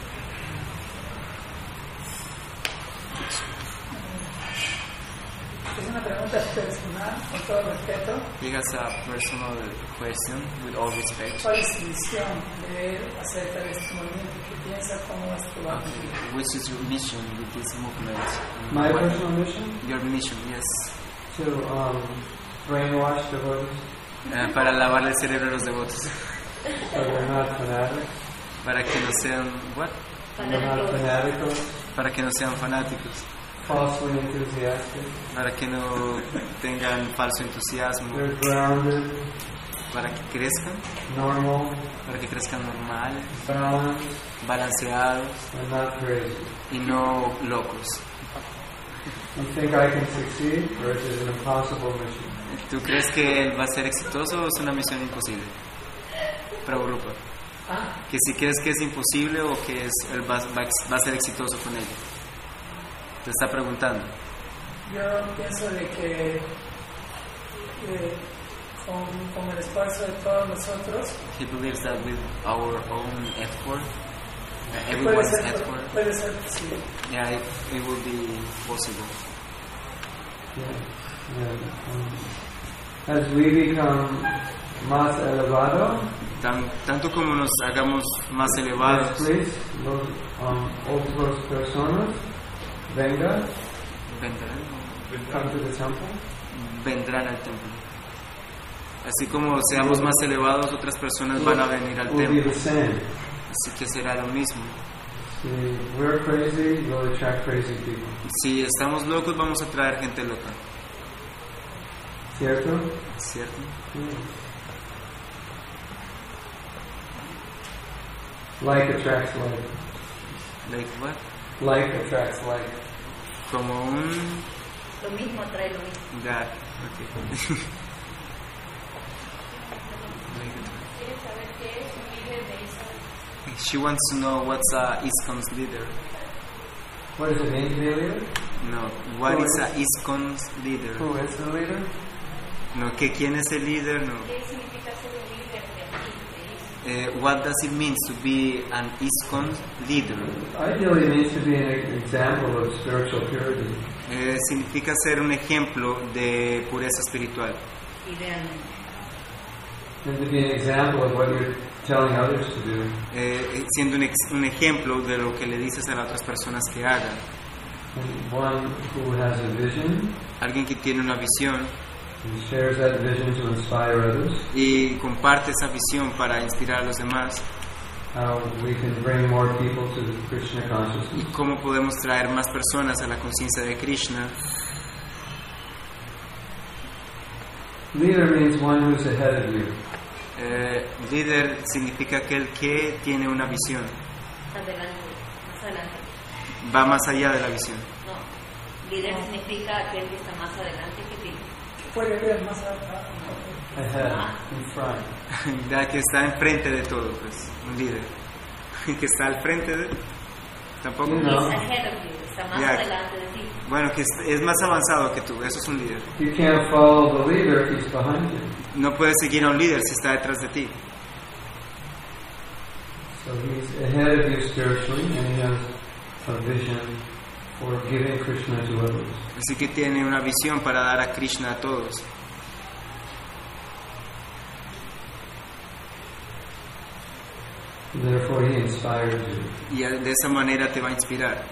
Es una pregunta personal, con todo respeto. He has a personal question, with all respect. ¿Cuál es su visión de él acerca de este movimiento? ¿Qué piensa? ¿Cómo esto va a Okay. Which is your mission with this movement? My What- personal mission? Your mission, yes. To um, brainwash devotees Eh, para lavarle el cerebro a los devotos. so they're not fanatics. Para que no sean, what? They're not fanáticos, Para que no sean fanáticos. falsely enthusiastic. Para que no tengan falso entusiasmo. They're grounded, Para que crezcan. normal, Para que crezcan normal, balanced, balanceados and not crazy. y no locos. You think I can succeed, or is it an impossible mission? ¿Tú crees que él va a ser exitoso o es una misión imposible? Prabhupada. Ah, Que si crees que es imposible o que es, él va, va, va a ser exitoso con ello. Te está preguntando. yo pienso de que eh, con, con el esfuerzo de todos nosotros He believes that with our own effort, uh, puede everyone's ser, effort, puede ser posible. yeah, it, it will be possible. Yeah. Yeah. Um, as we become más elevado, Tan, tanto como nos hagamos más elevados, yes, please, los um, otras personas, venga, vendrán, come to the temple. vendrán al templo. Así como seamos más elevados, otras personas van a venir al Will be templo. the same. Así que será lo mismo. See, we're crazy, we'll attract crazy people. Si estamos locos, vamos a traer gente loca. ¿Cierto? ¿Cierto? Like attracts like. Like what? Like attracts like. Como un... Lo mismo trae lo mismo. God. Okay. ¿Quieres saber qué es un líder de esa? She wants to know what's a ISKCON's leader. What does it mean to be a leader? No, what is a ISKCON's leader? Who is the leader? No, que quién es el líder, no. ¿Qué significa ser un líder de aquí, de Uh, what does it mean to be an ISKCON leader? Ideally, it means to be an example of spiritual purity. Eh, significa ser un ejemplo de pureza espiritual. Idealmente. And to be an example of what you're telling others to do. Eh, siendo un, ex- un ejemplo de lo que le dices a las otras personas que hagan. And one who has a vision Alguien que tiene una visión and shares that vision to inspire others. y comparte esa visión para inspirar a los demás. How we can bring more people to the Krishna Y consciousness. cómo podemos traer más personas a la conciencia de Krishna. Leader means one who's ahead of you. Eh, líder significa aquel que tiene una visión, Adelante, más adelante. va más allá de la visión. No, líder significa aquel que está más adelante que ti. Puede ver más adelante. Ahead, in front. Ya que está enfrente de todo, pues, un líder. Que está al frente de... Tampoco. You know. He's ahead of you, está más Ya. adelante de ti. Bueno, que es, es más avanzado que tú, eso es un líder. You can't follow the leader if he's behind you. No puedes seguir a un líder si está detrás de ti. So he's ahead of you spiritually, and he has a vision for giving Krishna to others. Así que tiene una visión para dar a Krishna a todos. Therefore, he inspires you, Y de esa manera te va a inspirar.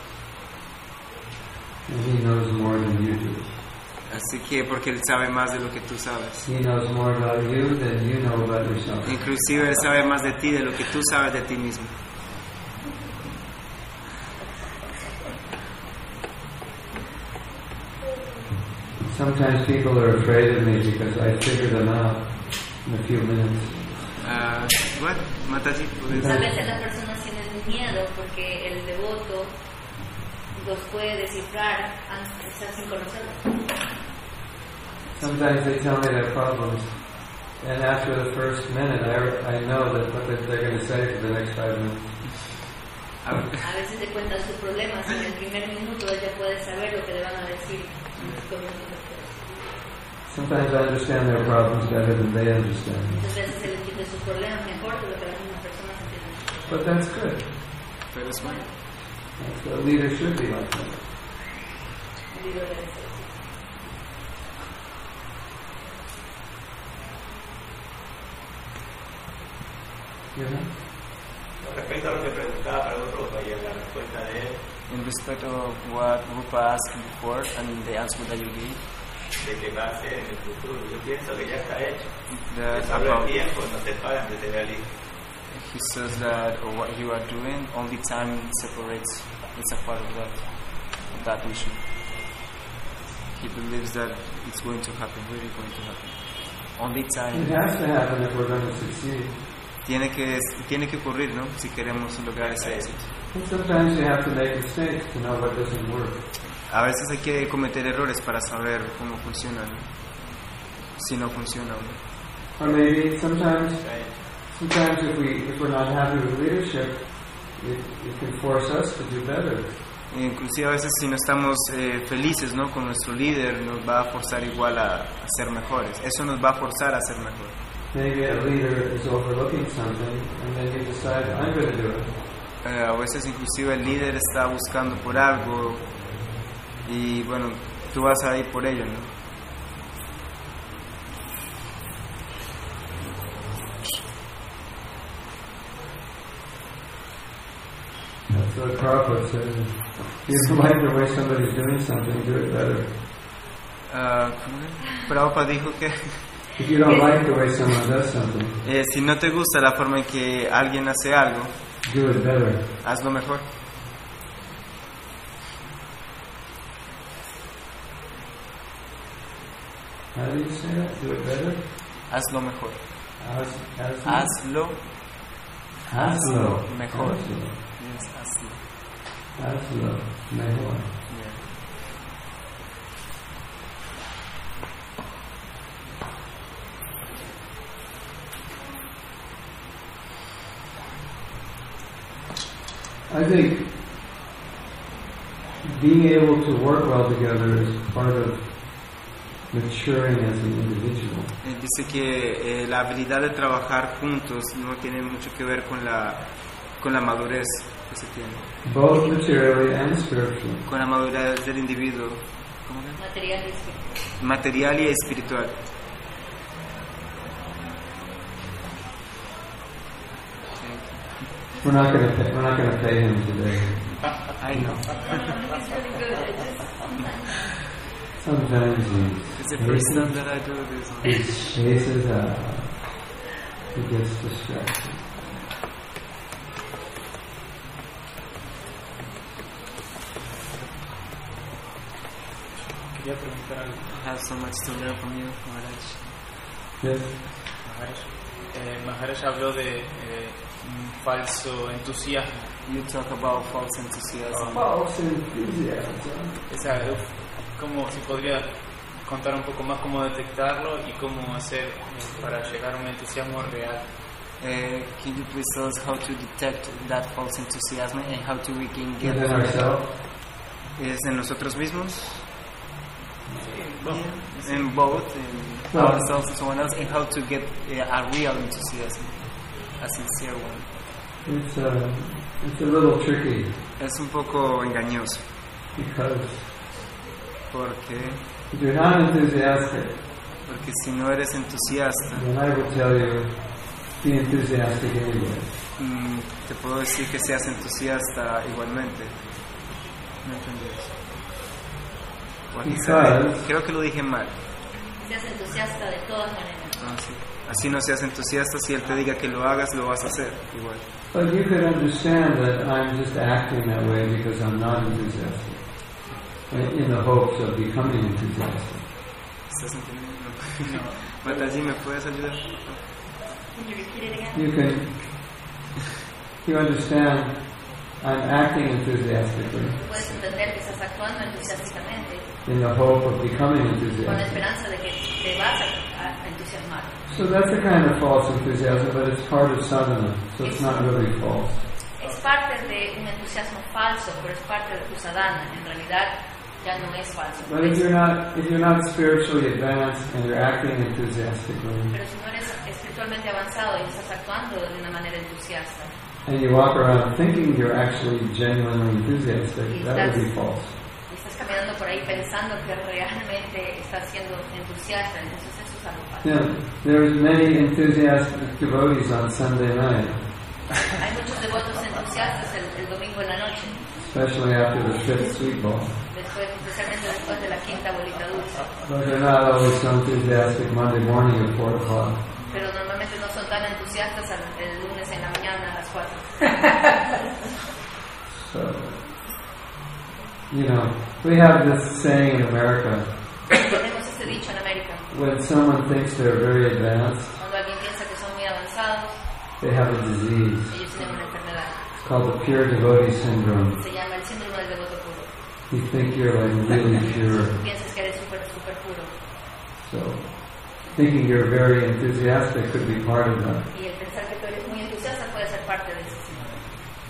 and he knows more than you do. Así que, porque él sabe más de lo que tú sabes. He knows more about you than you know about yourself. Inclusive él sabe más de ti de lo que tú sabes de ti mismo. Sometimes people are afraid of me because I figure them out in a few minutes. Ah, what? Mataji, ¿puedes? A veces las personas tienen miedo porque el devoto los puede descifrar antes, sin conocerlos. Sometimes they tell me their problems, and after the first minute, I, I know that what they're going to say for the next five minutes. Ah, A veces te cuentan sus problemas y en el primer minuto ella puede saber lo que le van a decir. Sometimes I understand their problems better than they understand. Muchas veces él entiende sus problemas mejor que lo que las mismas personas entienden. But that's good. pero es bueno. That's what a leader should be like that. Un líder debe ser así. You know? Respecto a lo que preguntaba para otro, y a la respuesta de él, In respect of what Rupa asked before and the answer that you gave, de que va a ser en el futuro, yo pienso que ya está hecho. that Solo el about, tiempo nos separan de ser realista. he says that what you are doing, only time separates. It's a part of that, of that issue. He believes that it's going to happen, really going to happen. Only It time. has to happen if we're going to succeed. Tiene que, tiene que ocurrir, ¿no? Si queremos lograr ese éxito. And sometimes you have to make mistakes to know what doesn't work. A veces hay que cometer errores para saber cómo funciona, ¿no? Si no funciona, ¿no? Or maybe sometimes, sometimes if we if we're not happy with leadership, it, it can force us to do better. Inclusive a veces si no estamos eh, felices, ¿no? Con nuestro líder, nos va a forzar igual a, a ser mejores. Eso nos va a forzar a ser mejor. Maybe a leader is overlooking something, and then you decide, I'm going to do it. Eh, a veces inclusive el líder está buscando por algo y bueno, tú vas a ir por ello, ¿no? That's what Prabhupada said. If you don't like the way somebody's doing something, do it better. Ah, ¿cómo es? Prabhupada dijo que If you don't like the way someone does something, eh, si no te gusta la forma en que alguien hace algo, do it better. hazlo mejor. How do you say that? Do it better? Hazlo mejor. As, as, Hazlo Hazlo. mejor. Hazlo. Yes, hazlo. Hazlo. Mejor. Yeah. I think being able to work well together is part of maturing as an individual. Eh, dice que eh, la habilidad de trabajar juntos no tiene mucho que ver con la con la madurez que se tiene, Both materially and spiritually. con la madurez del individuo. ¿Cómo se llama? Material y espiritual. Material y espiritual. We're not going to pay, we're not going to pay him today. I know. He's really good. I just sometimes. Sometimes he It's the first time that I do this. he chases out. He gets distracted. Quería preguntar algo. I have so much to learn from you, Maharaj. Yes. Maharaj, eh, Maharaj habló de eh, un falso entusiasmo. You talk about false enthusiasm. False enthusiasm. O sea, eh, como si podría contar un poco más cómo detectarlo y cómo hacer eh, para llegar a un entusiasmo real. Uh, can you please tell us how to detect that false enthusiasm and how to we can get Within ourselves. ¿Es en nosotros mismos? Bueno, In both, in Well- ourselves and someone else, and how to get uh, a real enthusiasm, a sincere one. It's uh, it's a little tricky Es un poco engañoso, because porque if you're not enthusiastic, porque si no eres entusiasta, then I will tell you, be enthusiastic anyway. mm, te puedo decir que seas entusiasta igualmente. No entendí eso. O aquí se ve. Because- Creo que lo dije mal. Seas entusiasta de todas maneras. Ah, sí. Así no seas entusiasta, si él te diga que lo hagas, lo vas a hacer igual. But you could understand that I'm just acting that way because I'm not enthusiastic, in in the hopes of becoming enthusiastic. ¿Estás entendiendo? No. Mataji, ¿me puedes ayudar? Can you repeat it again? You can, you understand, I'm acting enthusiastically Puedes entender que estás actuando entusiásticamente in the hope of becoming con la enthusiastic. esperanza de que te vas a, a entusiasmar. So that's a kind of false enthusiasm, but it's part of sadhana, so it's not really false. Es parte de un entusiasmo falso, pero es parte de tu sadhana. En realidad ya no es falso. But if you're not, if you're not spiritually advanced and you're acting enthusiastically, Pero si no eres espiritualmente avanzado y estás actuando de una manera entusiasta and you walk around thinking you're actually genuinely enthusiastic, that would be false. y estás caminando por ahí pensando que realmente estás siendo entusiasta, entonces eso es algo falso. Yeah, there's many enthusiastic devotees on Sunday night, Hay muchos devotos entusiastas el, el domingo en la noche, especially after the fifth sweet ball. después, especialmente después de la quinta bolita dulce. But they're not always so enthusiastic Monday morning at four o'clock. Pero normalmente no son tan entusiastas al- el lunes en la mañana a las cuatro. So, you know, we have this saying in America, Tenemos este dicho en América, when someone thinks they're very advanced, cuando alguien piensa que son muy avanzados, they have a disease. ellos tienen una enfermedad. It's called the pure devotee syndrome. Se llama el síndrome del devoto puro. You think you're like really pure. Piensas que eres súper, súper puro. So, thinking you're very enthusiastic could be part of that. Y el pensar que tú eres muy entusiasta puede ser parte de ese síndrome.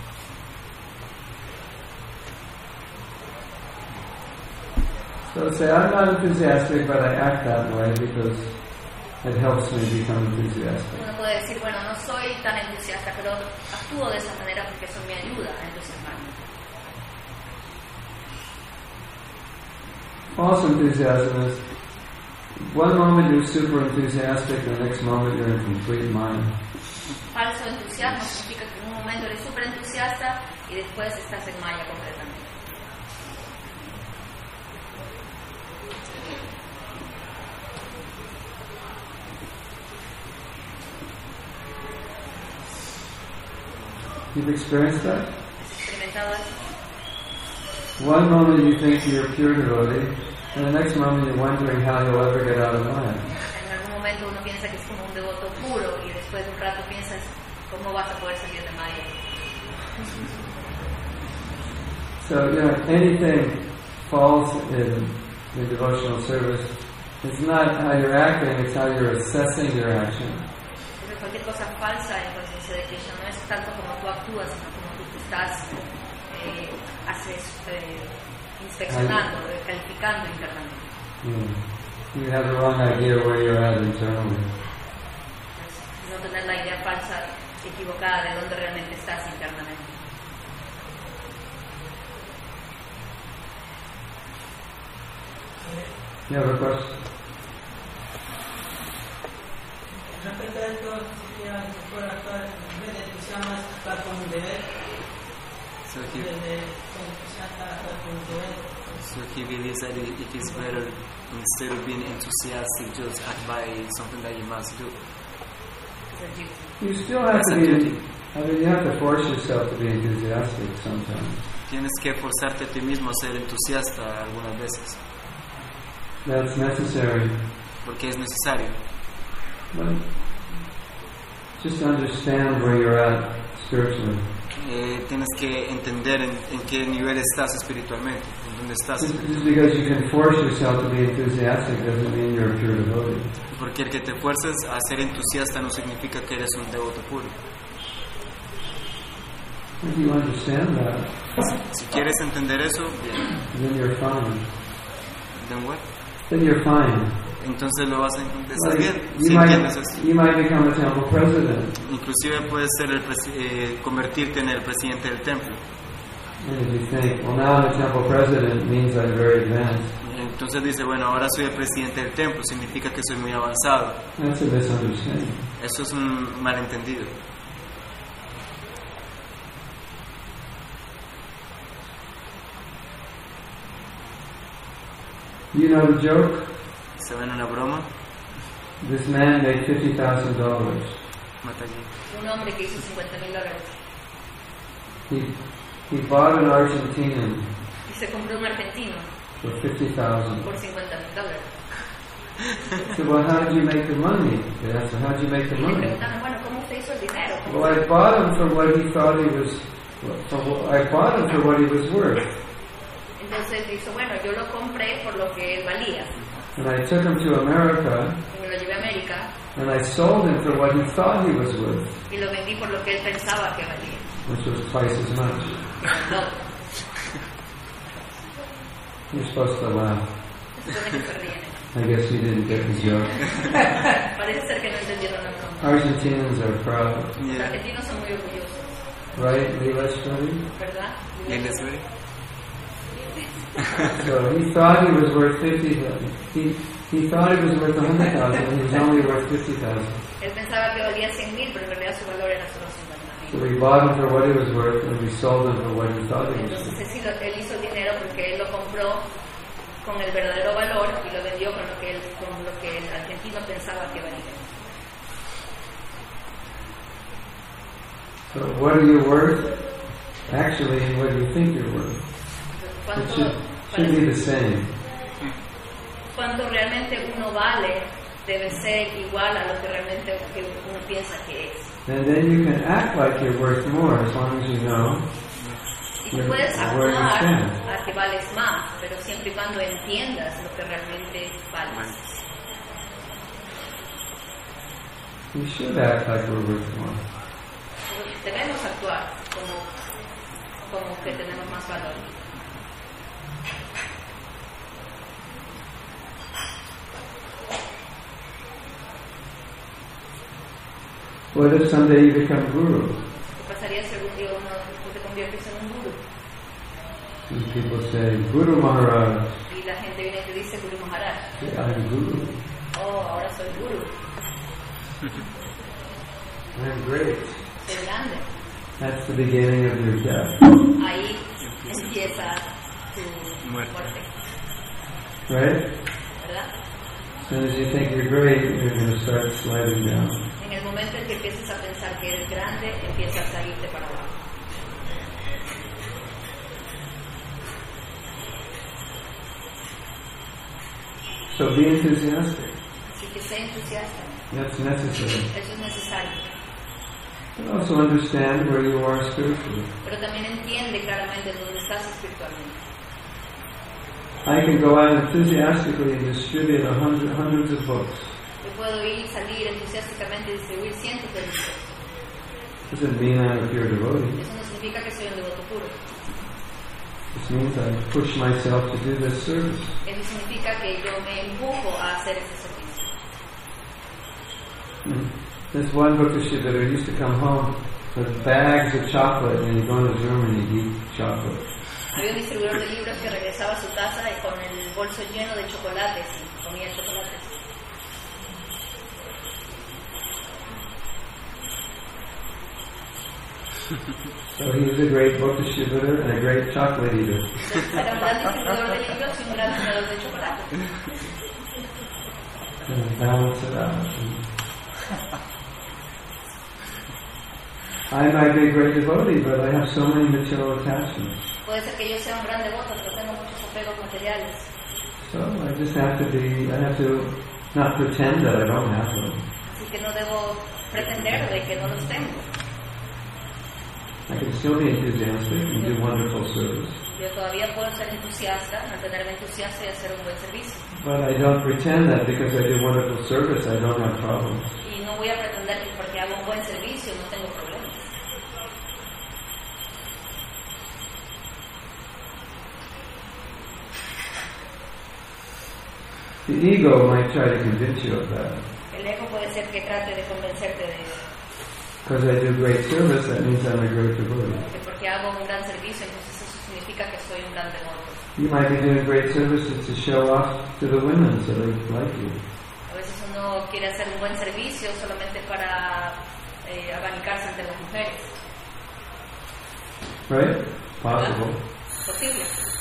So say, I'm not enthusiastic, but I act that way because it helps me become enthusiastic. Uno puede decir, bueno, no soy tan entusiasta, pero actúo de esa manera porque eso me ayuda a entusiasmarme. False enthusiasm is one moment you're super enthusiastic, the next moment you're in complete mind. Falso entusiasmo significa que en un momento eres súper entusiasta y después estás en maya completamente. You've experienced that? ¿Has experimentado eso? One moment you think you're a pure devotee, and the next moment you're wondering how you'll ever get out of mind. En algún momento uno piensa que es como un devoto puro y después de un rato piensas cómo vas a poder salir de maya. So, you know, anything false in, in devotional service, it's not how you're acting, it's how you're assessing your action. Entonces cualquier cosa falsa en conciencia de Krishna no es tanto como tú actúas, sino como tú te estás eh, haces, eh, inspeccionando, eh, calificando internamente. Yeah. You have the wrong idea where you're at internally. Pues, no tener la idea falsa, equivocada de dónde realmente estás internamente. You have a question? Respecto a esto, quisiera que fuera actuar en vez de entusiasmo es actuar con un deber. So En he, vez de ser entusiasta, actuar con un deber. so he believes that it, it is better, instead of being enthusiastic, just act by something that you must do. Es el duty. You still have to be, I mean, you have to force yourself to be enthusiastic sometimes. Tienes que forzarte a ti mismo a ser entusiasta algunas veces, That's necessary. porque es necesario. But just understand where you're at spiritually. Eh, tienes que entender en, en qué nivel estás espiritualmente, en dónde estás. Just, just because you can force yourself to be enthusiastic doesn't mean you're a pure devotee. Porque el que te fuerces a ser entusiasta no significa que eres un devoto puro. If you understand that, Si quieres entender eso, bien. then you're fine. Then what? Then you're fine. Entonces lo vas a entender. Estás Like, bien. you, Si entiendes might, eso. you might become a temple president. Inclusive puedes ser el presi- eh, convertirte en el presidente del templo. And if you think, well, now I'm a temple president, it means I'm very advanced. Entonces dice, bueno, ahora soy el presidente del templo, significa que soy muy avanzado. That's a misunderstanding. Eso es un malentendido. You know the joke? ¿Saben una broma? This man made fifty thousand dollars. Mata allí. Un hombre que hizo cincuenta mil dólares He, he bought an Argentinian y se compró un argentino for fifty thousand. por cincuenta mil dólares. So, well, how did you make the money? They asked him, how did you make the Y le money? preguntaban, bueno, ¿cómo usted hizo el dinero? ¿Cómo Well, I bought him for what he thought he was. For what, I bought him for what he was worth, Entonces dijo, bueno, yo lo compré por lo que él valía. and I took him to America, Y me lo llevé a América and I sold him for what he thought he was worth, y lo vendí por lo que él pensaba que valía. which was twice as much. No, You're supposed to laugh. se supone que se ríen. I guess you didn't get the joke. Parece ser que no entendieron la broma. Argentinians are proud, Los Yeah. argentinos son muy orgullosos, right, Leeleshwari? ¿verdad? ¿Y él es güey? So he thought he was worth fifty. He he thought he was worth a hundred thousand, and he was only worth fifty thousand. Él pensaba que valía cien mil, pero en realidad su valor era solo cincuenta So mil. we bought him for what he was worth, and we sold him for what he thought he was worth. Entonces él, hizo- él hizo el dinero porque él lo compró con el verdadero valor y lo vendió con lo que, él, con lo que el argentino pensaba que valía. So what are you worth? Actually, what do you think you're worth? It ¿Cuánto, should, should be the same. cuánto realmente uno vale debe ser igual a lo que realmente que uno piensa que es. And then you can act like you're worth more as long as you know Y tú where, puedes where you actuar stand. a que vales más, pero siempre y cuando entiendas lo que realmente vales. We should act like we're worth more. Debemos actuar como, como que tenemos más valor. What if someday you become guru? ¿Qué pasaría si algún día uno tú te conviertes en un guru? And people say, Guru Maharaj, Y la gente viene y te dice, Guru Maharaj, say, I'm guru. oh, ahora soy guru, I'm great. soy grande. That's the beginning of your death. Ahí empieza tu Muerte. muerte, Right? ¿verdad? As soon as you think you're great, you're going to start sliding down. En el momento en que empiezas a pensar que eres grande, empiezas a irte para abajo. So be enthusiastic. Así que sé entusiasta, That's necessary. eso es necesario. But also understand where you are spiritually. Pero también entiende claramente dónde estás espiritualmente. I can go out enthusiastically and distribute a hundred, hundreds of books. Yo puedo ir, salir entusiásticamente y distribuir cientos de libros. Doesn't mean I'm a pure devotee. Eso no significa que soy un devoto puro. This means I push myself to do this service. Eso significa que yo me empujo a hacer ese servicio. Mm. This one Bhaktisiddhanta used to come home with bags of chocolate, and he'd go in his room and he'd eat chocolate. Había un distribuidor de libros que regresaba a su casa y con el bolso lleno de chocolates y comía chocolates. So he was a great book distributor and a great chocolate eater. Era un gran distribuidor de libros y un gran vendedor de chocolate. And balance it out. I might be a great devotee, but I have so many material attachments. Puede ser que yo sea un gran devoto, pero tengo muchos apegos materiales. So I just have to be, I have to not pretend that I don't have them. Así que no debo pretender de que no los tengo. I can still be enthusiastic and do wonderful service. Yo todavía puedo ser entusiasta, mantenerme entusiasta y hacer un buen servicio. But I don't pretend that because I do wonderful service, I don't have problems. Y no voy a pretender que porque hago un buen servicio no tengo problemas. The ego might try to convince you of that. El ego puede ser que trate de convencerte de eso. Because I do great service, that means I'm a great devotee. Que porque hago un gran servicio, entonces eso significa que soy un gran devoto. You might be doing great services to show off to the women so they like you. A veces uno quiere hacer un buen servicio solamente para eh, abanicarse ante las mujeres. Right? Possible. Posible.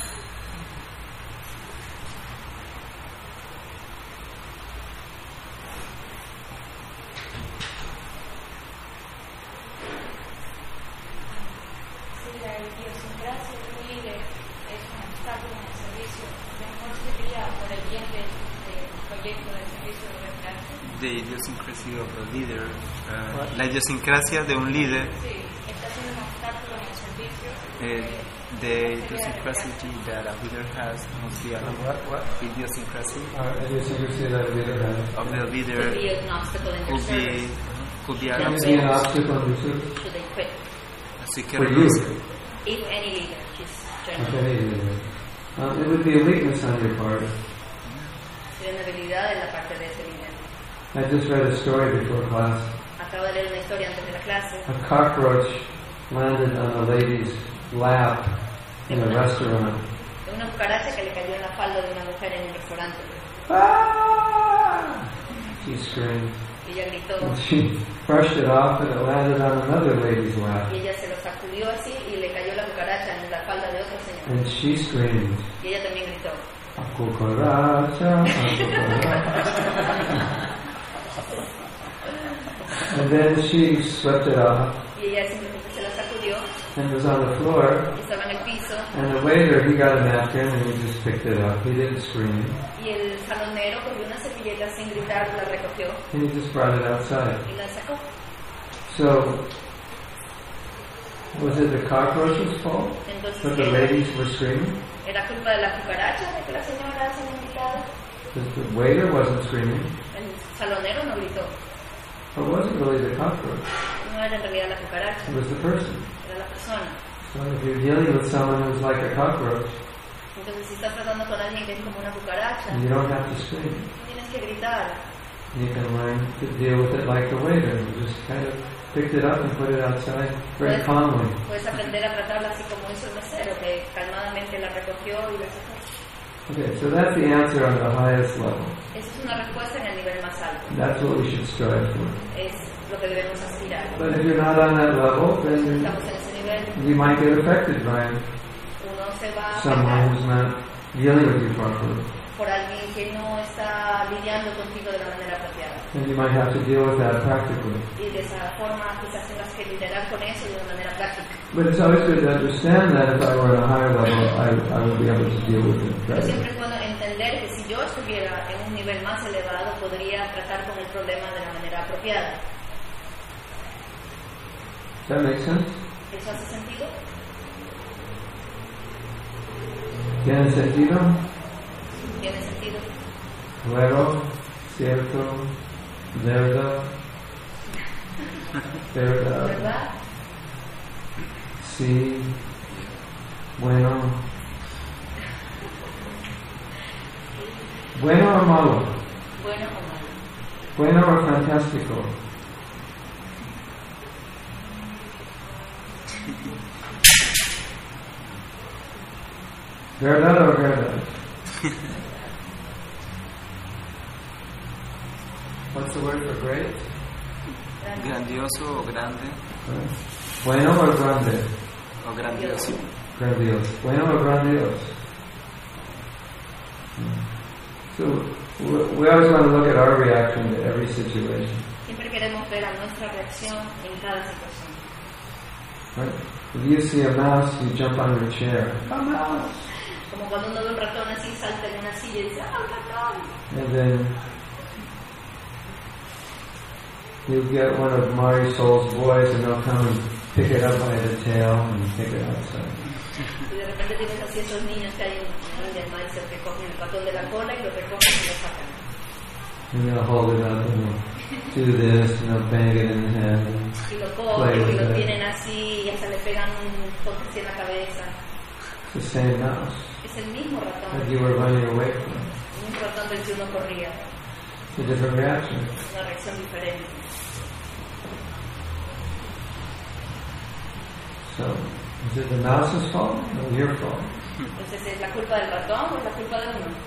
Si la idiosincrasia de un líder es un obstáculo en el servicio, mejor sería por el bien del, del proyecto del servicio de reemplazo. The idiosyncrasy of a leader. Uh, la idiosincrasia de un líder. Sí, está siendo un obstáculo en el servicio. Uh, the idiosyncrasy that a leader has must be a What? What? idiosyncrasy Uh, idiosyncrasy that a leader has. of the Could leader be an obstacle in their could be service. could be Can an Can it obstacle. be an obstacle in your service? Should they quit? Así que For reduce- you. If any leader is Okay, general. leader. Um, it would be a weakness on your part. Sería una debilidad en la parte de ese líder. I just read a story before class. Acabo de leer una historia antes de la clase. A cockroach landed on a lady's lap in a restaurant. De una cucaracha que le cayó en la falda de una mujer en un restaurante. Ah! She screamed. Y ella gritó. And she brushed it off and it landed on another lady's lap. Y ella se lo sacudió así y le cayó la cucaracha en la falda de otra señora. And she screamed, Y ella también gritó. "A cucaracha, a cucaracha." And then she swept it off Y ella simplemente se la sacudió and was on the floor. y estaba en el piso. And the waiter, he got a napkin and he just picked it up. He didn't scream. Y el salonero cogió una servilleta sin gritar, la recogió And he just brought it outside. y la sacó. So, was it the cockroach's fault Entonces, that the ¿qué? ladies were screaming? ¿Era culpa de la cucaracha de que la señora se había gritado? Because the waiter wasn't screaming. El salonero no gritó. It wasn't really the cockroach. No era en realidad la cucaracha, It was the person. era la persona. So if you're dealing with someone who's like a cockroach, Entonces, si estás tratando con alguien que es como una cucaracha, you don't have to scream. no tienes que gritar. You can learn to deal with it like the waiter. You just kind of picked it up and put it outside very Puedes, calmly. puedes aprender a tratarla así como hizo el mesero, que calmadamente la recogió y la sacó. Okay, so that's the answer on the highest level. Esa es una respuesta en el nivel más alto. That's what we should strive for. Es lo que debemos aspirar. But if you're not on that level, Si then estamos en ese nivel, you might get affected by uno se va a someone afectar who's not dealing with you properly. por alguien que no está lidiando contigo de la manera apropiada. And you might have to deal with that practically. Y de esa forma quizás tengas que lidiar con eso de una manera práctica. But it's always good to understand that if I were at a higher level, I, I would be able to deal with it Pero better. siempre es bueno entender que si yo estuviera en un nivel más elevado, podría tratar con el problema de la manera apropiada. Does that make sense? ¿Eso hace sentido? ¿Tiene sentido? ¿Tiene sentido? Luego, cierto, verdad, verdad, ¿Verdad? sí, bueno, Bueno o malo. Bueno o malo. Bueno o fantástico. ¿Verdad o verdad? What's the word for great? Grandioso o grande Bueno o grande? o grandioso. Grandioso. Bueno o grandioso? So we always want to look at our reaction to every situation. Siempre queremos ver a nuestra reacción en cada situación. Right? If you see a mouse, you jump on your chair. A mouse! Como cuando uno ve un ratón así, salta en una silla y dice, ¡ah, un ratón! And then you get one of Marisol's boys and they'll come and pick it up by the tail and take it outside. Y de repente tienes así esos niños que hay en India, ¿no? Y se recogen el ratón de la cola y lo recogen y lo sacan. And they'll hold it up and they'll do this and they'll bang it in the head. And Y lo cogen y lo tienen así y hasta le pegan un toque así en la cabeza. it's the same mouse Es el mismo ratón. that you were running away from. Un ratón del que uno corría. It's a different reaction. Una reacción diferente. So, is it the mouse's fault or your fault? Entonces, ¿es la culpa del ratón o es la culpa de uno?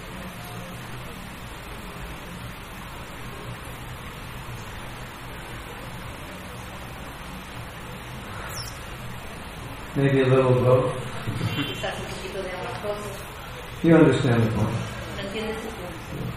Maybe a little of both. Quizás un poquito de ambas cosas. You understand the point. ¿No entiendes el punto?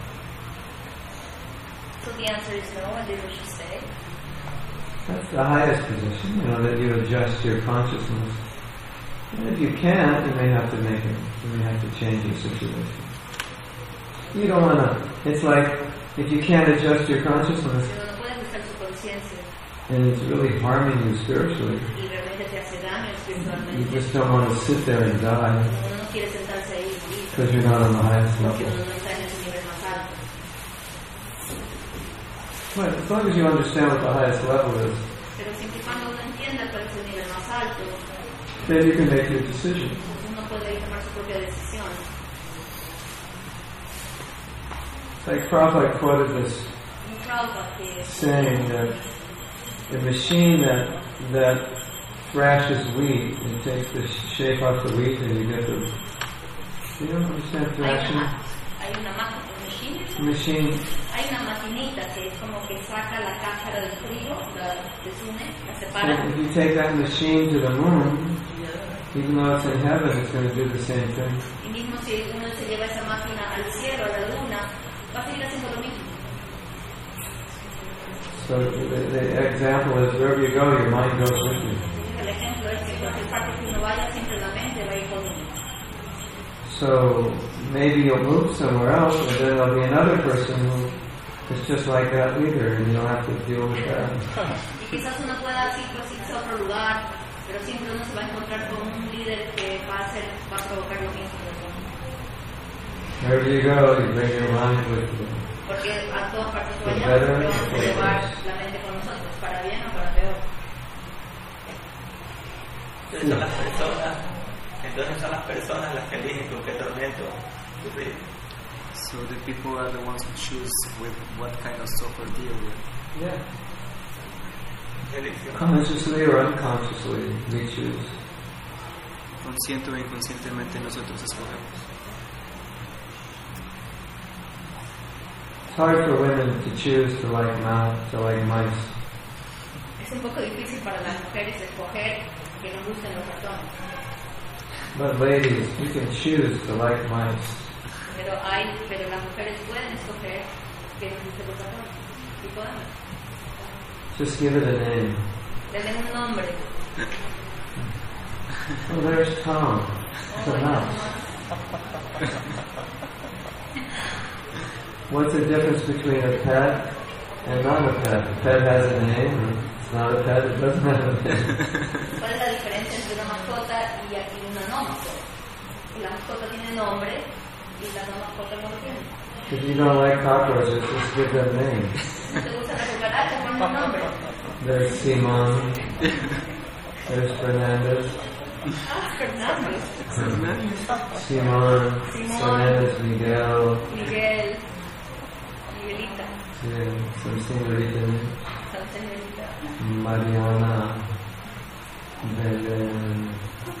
So the answer is no, and this we should say. That's the highest position, you know, that you adjust your consciousness. And if you can't, you may have to make it. You may have to change your situation. You don't want to. It's like if you can't adjust your consciousness, Pero no puedes ajustar su conciencia and it's really harming you spiritually. y realmente te hace daño You espiritualmente. just don't want to sit there and die Uno no quiere sentarse ahí y morir, because you're not on the highest porque level. uno no está en ese nivel más alto. But as long as you understand what the highest level is, Pero siempre y cuando uno entienda cuál es el nivel más alto, then you can make your decision. uno puede tomar su propia decisión. Like Prabhupada quoted this Un Prabhupada que saying that the machine that that thrashes wheat and takes the shape off the wheat and you get the, you don't understand hay thrashing? una, hay una máquina, The machine, hay una maquinita que es como que saca la cáscara del trigo, la desune, la separa. if you take that machine to the moon, even though it's in heaven, it's going to do the same thing. Y mismo si uno se lleva esa máquina al cielo, a la luna, va a seguir haciendo lo mismo. So the, the example is wherever you go, your mind goes with you. El ejemplo es que en cualquier parte que uno vaya, siempre la mente va a ir con uno. So maybe you'll move somewhere else, and then there'll be another person who is just like that leader, and you don't have to deal with that. Y quizás uno pueda así irse a otro lugar, pero siempre uno se va a encontrar con un líder que va a hacer, va a provocar lo mismo. Wherever you go, you bring your mind with you. Porque a todas partes que vayamos, siempre vamos a llevar la mente con nosotros, para bien o para peor. Entonces son las personas, entonces son las personas las que eligen con qué tormento sufrir. So the people are the ones who choose with what kind of suffer deal with. Yeah. Elección. Consciously or unconsciously, we choose. Consciente o inconscientemente nosotros escogemos. It's hard for women to choose to like mouse, to like mice. Es un poco difícil para las mujeres escoger que nos gusten los ratones. But ladies, you can choose to like mice. Pero hay, pero las mujeres pueden escoger que nos gusten los ratones. Y podemos. Just give it a name. Denle un nombre. Oh, there's Tom. It's a mouse. What's the difference between a pet and not a pet? A pet has a name, and it's not a pet, it doesn't have a name. ¿Cuál es la diferencia entre una mascota y aquí una no mascota? La mascota tiene nombre y la no mascota no lo tiene. If you don't like cockroaches, just give them names. ¿No te gustan las cucarachas? Ponle un nombre. There's Simon. There's Fernandez. Ah, Fernando. Simon. Simón. Fernandez, Miguel. Miguel. Yeah, some señorita names. Some señorita. Mariana. And then,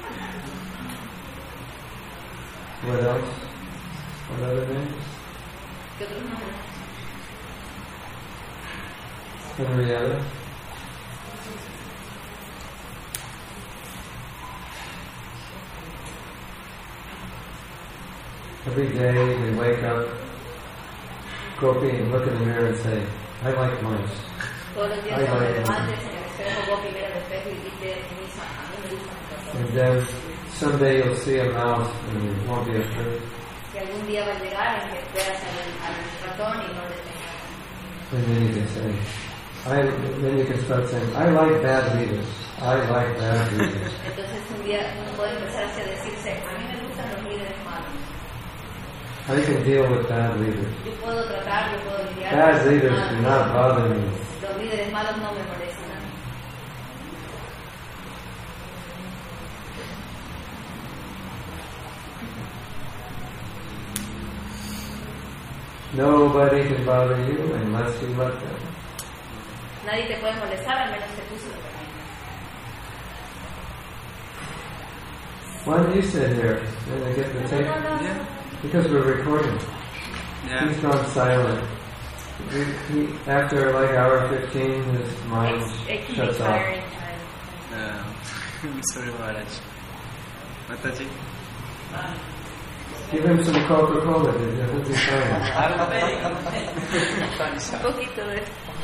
what else? What other names? ¿Qué otros nombres? Henrietta. Every day we wake up, Gopi, and look in the mirror and say, I like mice. Todos los días I cuando te like levantes en el espejo, Gopi, mira al espejo y dice, "Misa, a mí me gustan los And then someday you'll see a mouse and you won't be afraid. que algún día va a llegar en que veas al, al ratón y no le tengas. And then you can say, I, then you can start saying, I like bad leaders. I like bad leaders. Entonces un día uno puede empezar a decirse, a mí me gustan los líderes malos. How you can deal with bad leaders. Yo puedo tratar, yo puedo lidiar. Bad con leaders los do malos. not bother me. Los líderes malos no me molestan a mí. Nobody can bother you unless you let them. Nadie te puede molestar al menos que tú se lo permitas. Why don't you sit here and I get the tape? No, no, no. Yeah. Because we're recording. Yeah. He's gone silent. He, he, after like hour fifteen, his mind It can be shuts off. tiring. Uh, I'm sorry, Maharaj. Mataji? Give him some Coca-Cola, dude. He'll be fine. Un poquito de...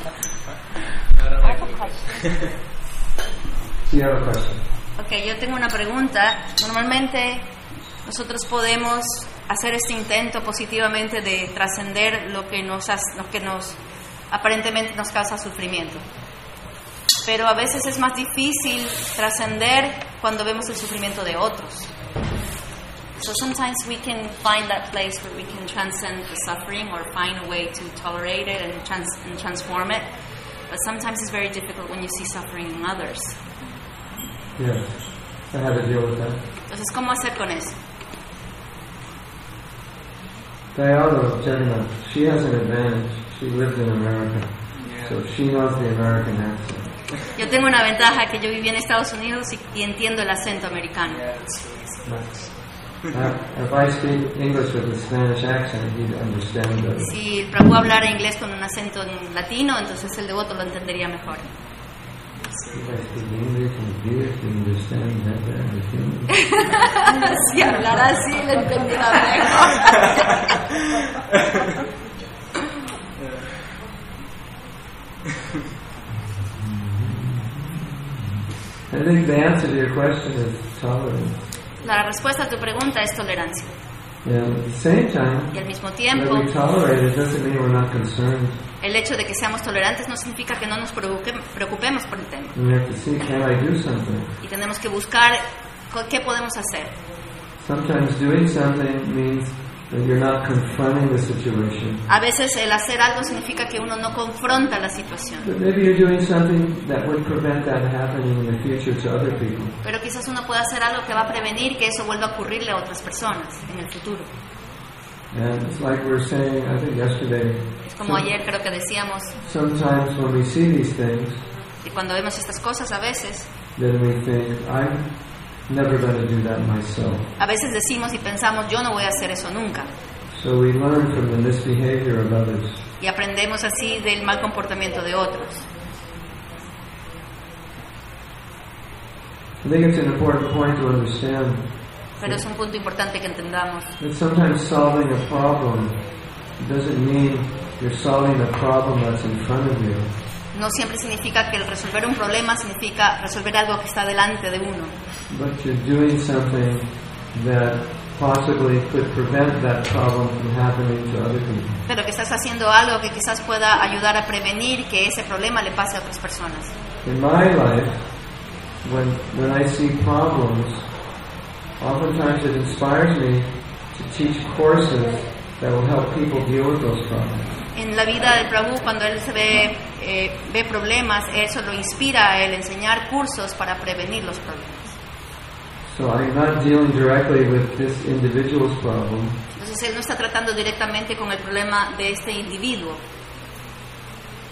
Do you have a question? Ok, yo tengo una pregunta. Normalmente nosotros podemos hacer este intento positivamente de trascender lo que nos, hace- lo que nos aparentemente nos causa sufrimiento. Pero a veces es más difícil trascender cuando vemos el sufrimiento de otros. So sometimes we can find that place where we can transcend the suffering or find a way to tolerate it and, trans- and transform it. But sometimes it's very difficult when you see suffering in others. Yes. So how to deal with that? Entonces, ¿cómo hacer con eso? Dayala Jagannath, she has an advantage. She lived in America. Yeah. So she knows the American accent. Yo tengo una ventaja que yo viví en Estados Unidos y, y entiendo el acento americano. Yeah, it's true. That's, uh, if I speak English with a Spanish accent, he'd understand better. Si el Prabhu hablara inglés con un acento en latino, entonces el devoto lo entendería mejor. If I speak English and Jewish, he understand better. Understand. Si hablara así, lo entenderá mejor. I think the answer to your question is tolerance. La respuesta a tu pregunta es tolerancia. And at the same time, Y al mismo that tiempo, we tolerate it doesn't mean we're not concerned. el hecho de que seamos tolerantes no significa que no nos preocupe- preocupemos por el tema. And we have to see, can I do something? Y tenemos que buscar co- qué podemos hacer. Sometimes doing something means that you're not confronting the situation. A veces el hacer algo significa que uno no confronta la situación. But maybe you're doing something that would prevent that happening in the future to other people. Pero quizás uno pueda hacer algo que va a prevenir que eso vuelva a ocurrirle a otras personas en el futuro. And it's like we were saying, I think yesterday, Es como ayer creo que decíamos sometimes when we see these things, que cuando vemos estas cosas a veces, then we think, I'm never going to do that myself. a veces decimos y pensamos yo no voy a hacer eso nunca. So we learn from the misbehavior of others. Y aprendemos así del mal comportamiento de otros. I think it's an important point to understand Pero es un punto importante que entendamos. that sometimes solving a problem doesn't mean you're solving a problem that's in front of you. No siempre significa que el resolver un problema significa resolver algo que está delante de uno, But you're doing something that possibly could prevent that problem from happening to other people. pero que estás haciendo algo que quizás pueda ayudar a prevenir que ese problema le pase a otras personas. In my life, when when I see problems, oftentimes it inspires me to teach courses that will help people deal with those problems. En la vida del Prabhu, cuando él se ve, eh, ve problemas, eso lo inspira a él enseñar cursos para prevenir los problemas. So I'm not dealing directly with this individual's problem, Entonces él no está tratando directamente con el problema de este individuo,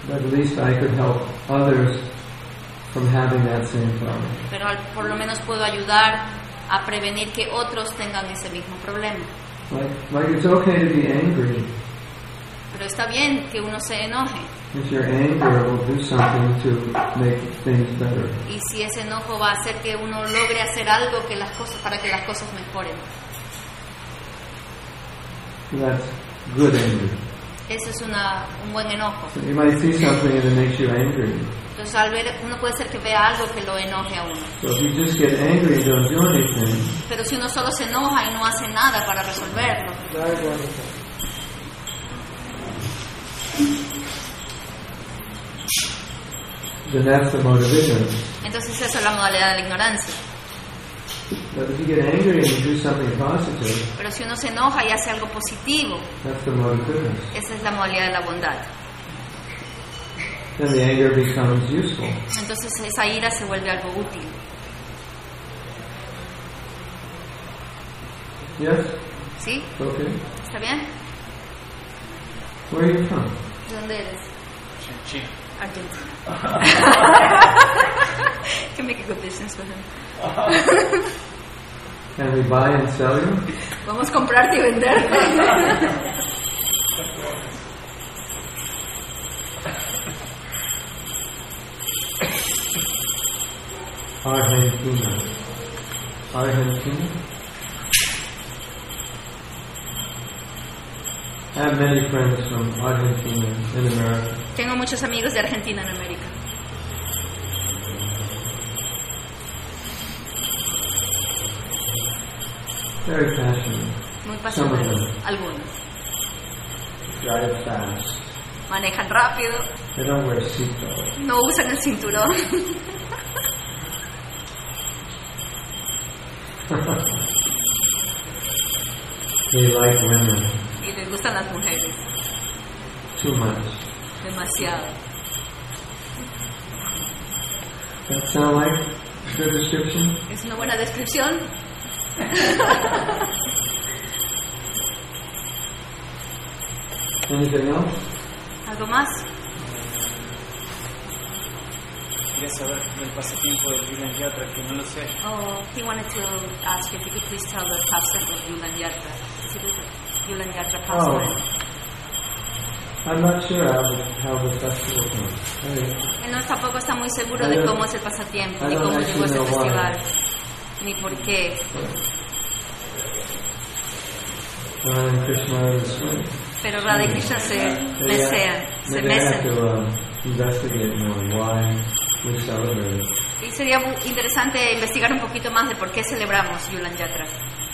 But at least I could help others from having that same problem. Pero al- por lo menos puedo ayudar a prevenir que otros tengan ese mismo problema. Like, like it's okay to be angry Pero está bien que uno se enoje. if your anger will do something to make things better. Y si ese enojo va a hacer que uno logre hacer algo que las cosas, para que las cosas mejoren. That's good anger. Ese es una, un buen enojo. So you might see something and it makes you angry. Entonces al ver, uno puede ser que vea algo que lo enoje a uno. So if you just get angry and don't do anything, Pero si uno solo se enoja y no hace nada para resolverlo, then that's the mode of ignorance. entonces eso es la modalidad de la ignorancia. But if you get angry and you do something positive, Pero si uno se enoja y hace algo positivo, that's the mode of goodness. esa es la modalidad de la bondad. Then the anger becomes useful. Entonces esa ira se vuelve algo útil. Yes? ¿Sí? Okay. ¿Está bien? Where are you from? ¿De dónde eres? China. Argentina. Can make a good business with him. Can we buy and sell you? Vamos a comprarte y venderte. Argentina. Argentina? I have many friends from Argentina in America. Tengo muchos amigos de Argentina en América. Very passionate. Muy Some of pasioneros. them. Algunos. Drive fast. Manejan rápido. They don't wear seatbelts. No usan el cinturón. They like women Y les gustan las mujeres. too much. Demasiado. That sound like a good description? ¿Es una buena descripción? Anything else? ¿Algo más? Quería saber del pasatiempo de Julian Yatra, que no lo sé. Oh, he wanted to ask you if you could please tell the pastime of Yulan Yatra. Is it a Yulan Yatra pastime? I'm not sure how the, how the festival comes. I mean, Él no tampoco está muy seguro I de don't- cómo es el pasatiempo, I ni don't cómo actually llegó ese know why. festival, ni por qué. Radha and Krishna are the same. Pero Radha y Krishna se Maybe I- desean, se maybe I have besan. to um, investigate more why we celebrate it. Y sería muy interesante investigar un poquito más de por qué celebramos Yulan Yatra.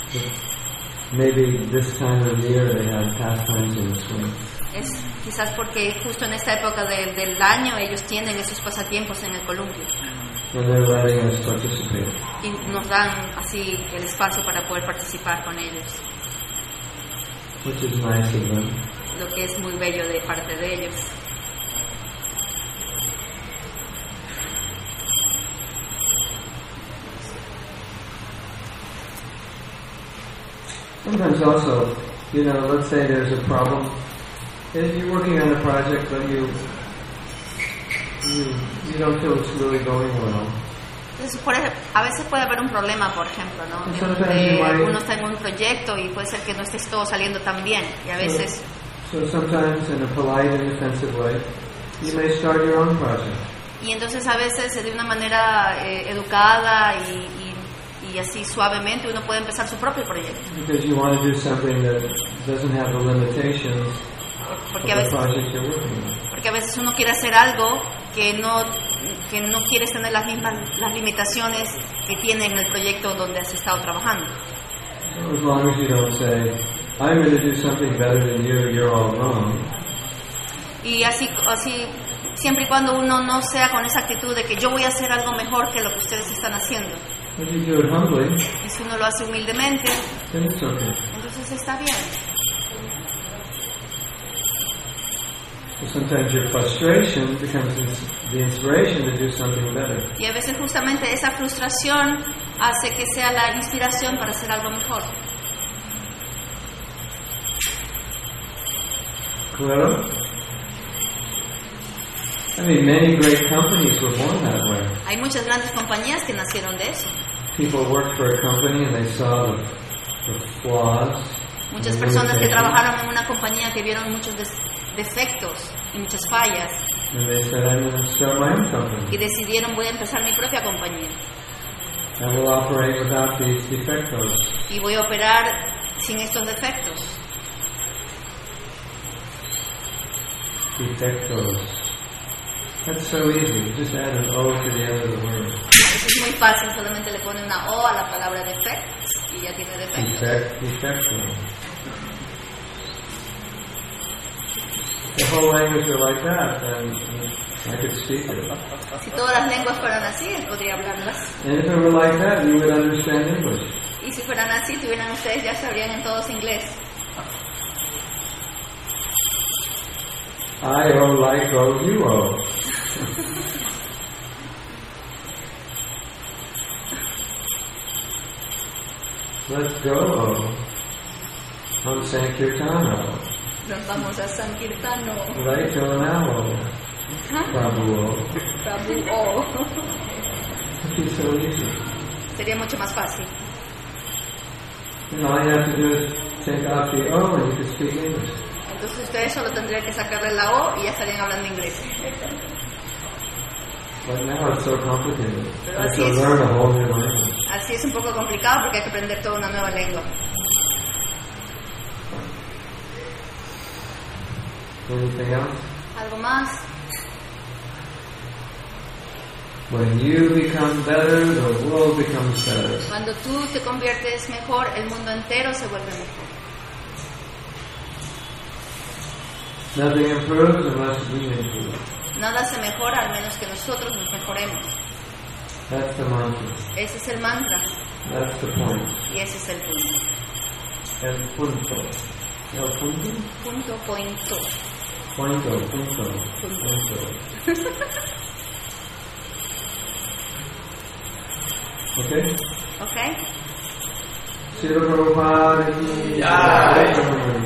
Maybe this time of year they have pastimes in the swing. Es quizás porque justo en esta época de- del año ellos tienen esos pasatiempos en el columpio And they're letting us participate. y nos dan así el espacio para poder participar con ellos, Which is nice of them. lo que es muy bello de parte de ellos. Sometimes also, you know, let's say there's a problem. If you're working on a project but you you you don't feel it's really going well. Entonces, por ej- a veces puede haber un problema, por ejemplo, ¿no? And En sometimes donde you might- uno está en un proyecto y puede ser que no esté todo saliendo tan bien. Y a veces, So sometimes in a polite and offensive way, you may start your own project. y entonces a veces de una manera eh, educada y, y, y así suavemente uno puede empezar su propio proyecto. Because you want to do something that doesn't have the limitations of Porque a the veces, project you're working on. porque a veces uno quiere hacer algo que no, que no quieres tener las mismas las limitaciones que tiene en el proyecto donde has estado trabajando. So as long as you don't say, I'm going to do something better than you, you're all wrong. Y así, así, siempre y cuando uno no sea con esa actitud de que yo voy a hacer algo mejor que lo que ustedes están haciendo. If you do it humbly, Y si uno lo hace humildemente, then it's okay. entonces está bien. So sometimes your frustration becomes ins- the inspiration to do something better. Y a veces justamente esa frustración hace que sea la inspiración para hacer algo mejor. Claro? I mean, many great companies were born that way. Hay muchas grandes compañías que nacieron de eso. People worked for a company and they saw the, the flaws. Muchas the personas que limitations, trabajaron en una compañía que vieron muchos des- defectos y muchas fallas and they said, I'm going to start my own company. y decidieron voy a empezar mi propia compañía I will operate without these defectos. y voy a operar sin estos defectos. Defectos. That's so easy. Just add an O to the end of the word. Eso es muy fácil, solamente le pone una O a la palabra defectos y ya tiene defectos. Defect, defecto. The whole language are like that, then I could speak it. Si todas las lenguas fueran así, podría hablarlas. And if it were like that, you would understand English. Y si fueran así, tuvieran ustedes, ya sabrían en todos inglés. I O like O, you O. Let's go. On Sankirtano. Nos vamos a Sankirtano. Laito Namo. ¿Ah? Prabhu. Prabhu O. It's so easy. Sería mucho más fácil. And all you have to do is take off the O and you can speak English. Entonces ustedes solo tendrían que sacarle la O y ya estarían hablando inglés. But now it's so complicated. Pero I have así to es. learn a whole new language. Así es un poco complicado porque hay que aprender toda una nueva lengua. Anything else? ¿Algo más? When you become better, the world becomes better. Cuando tú te conviertes mejor, el mundo entero se vuelve mejor. Nothing improves unless we improve. Nada se mejora al menos que nosotros nos mejoremos. That's the mantra. Ese es el mantra That's the point. y ese es el punto. El punto. El punto? Punto, pointo. Punto, punto, punto. Okay? ¿Ok? Srila Prabhupada ki Jai. jai.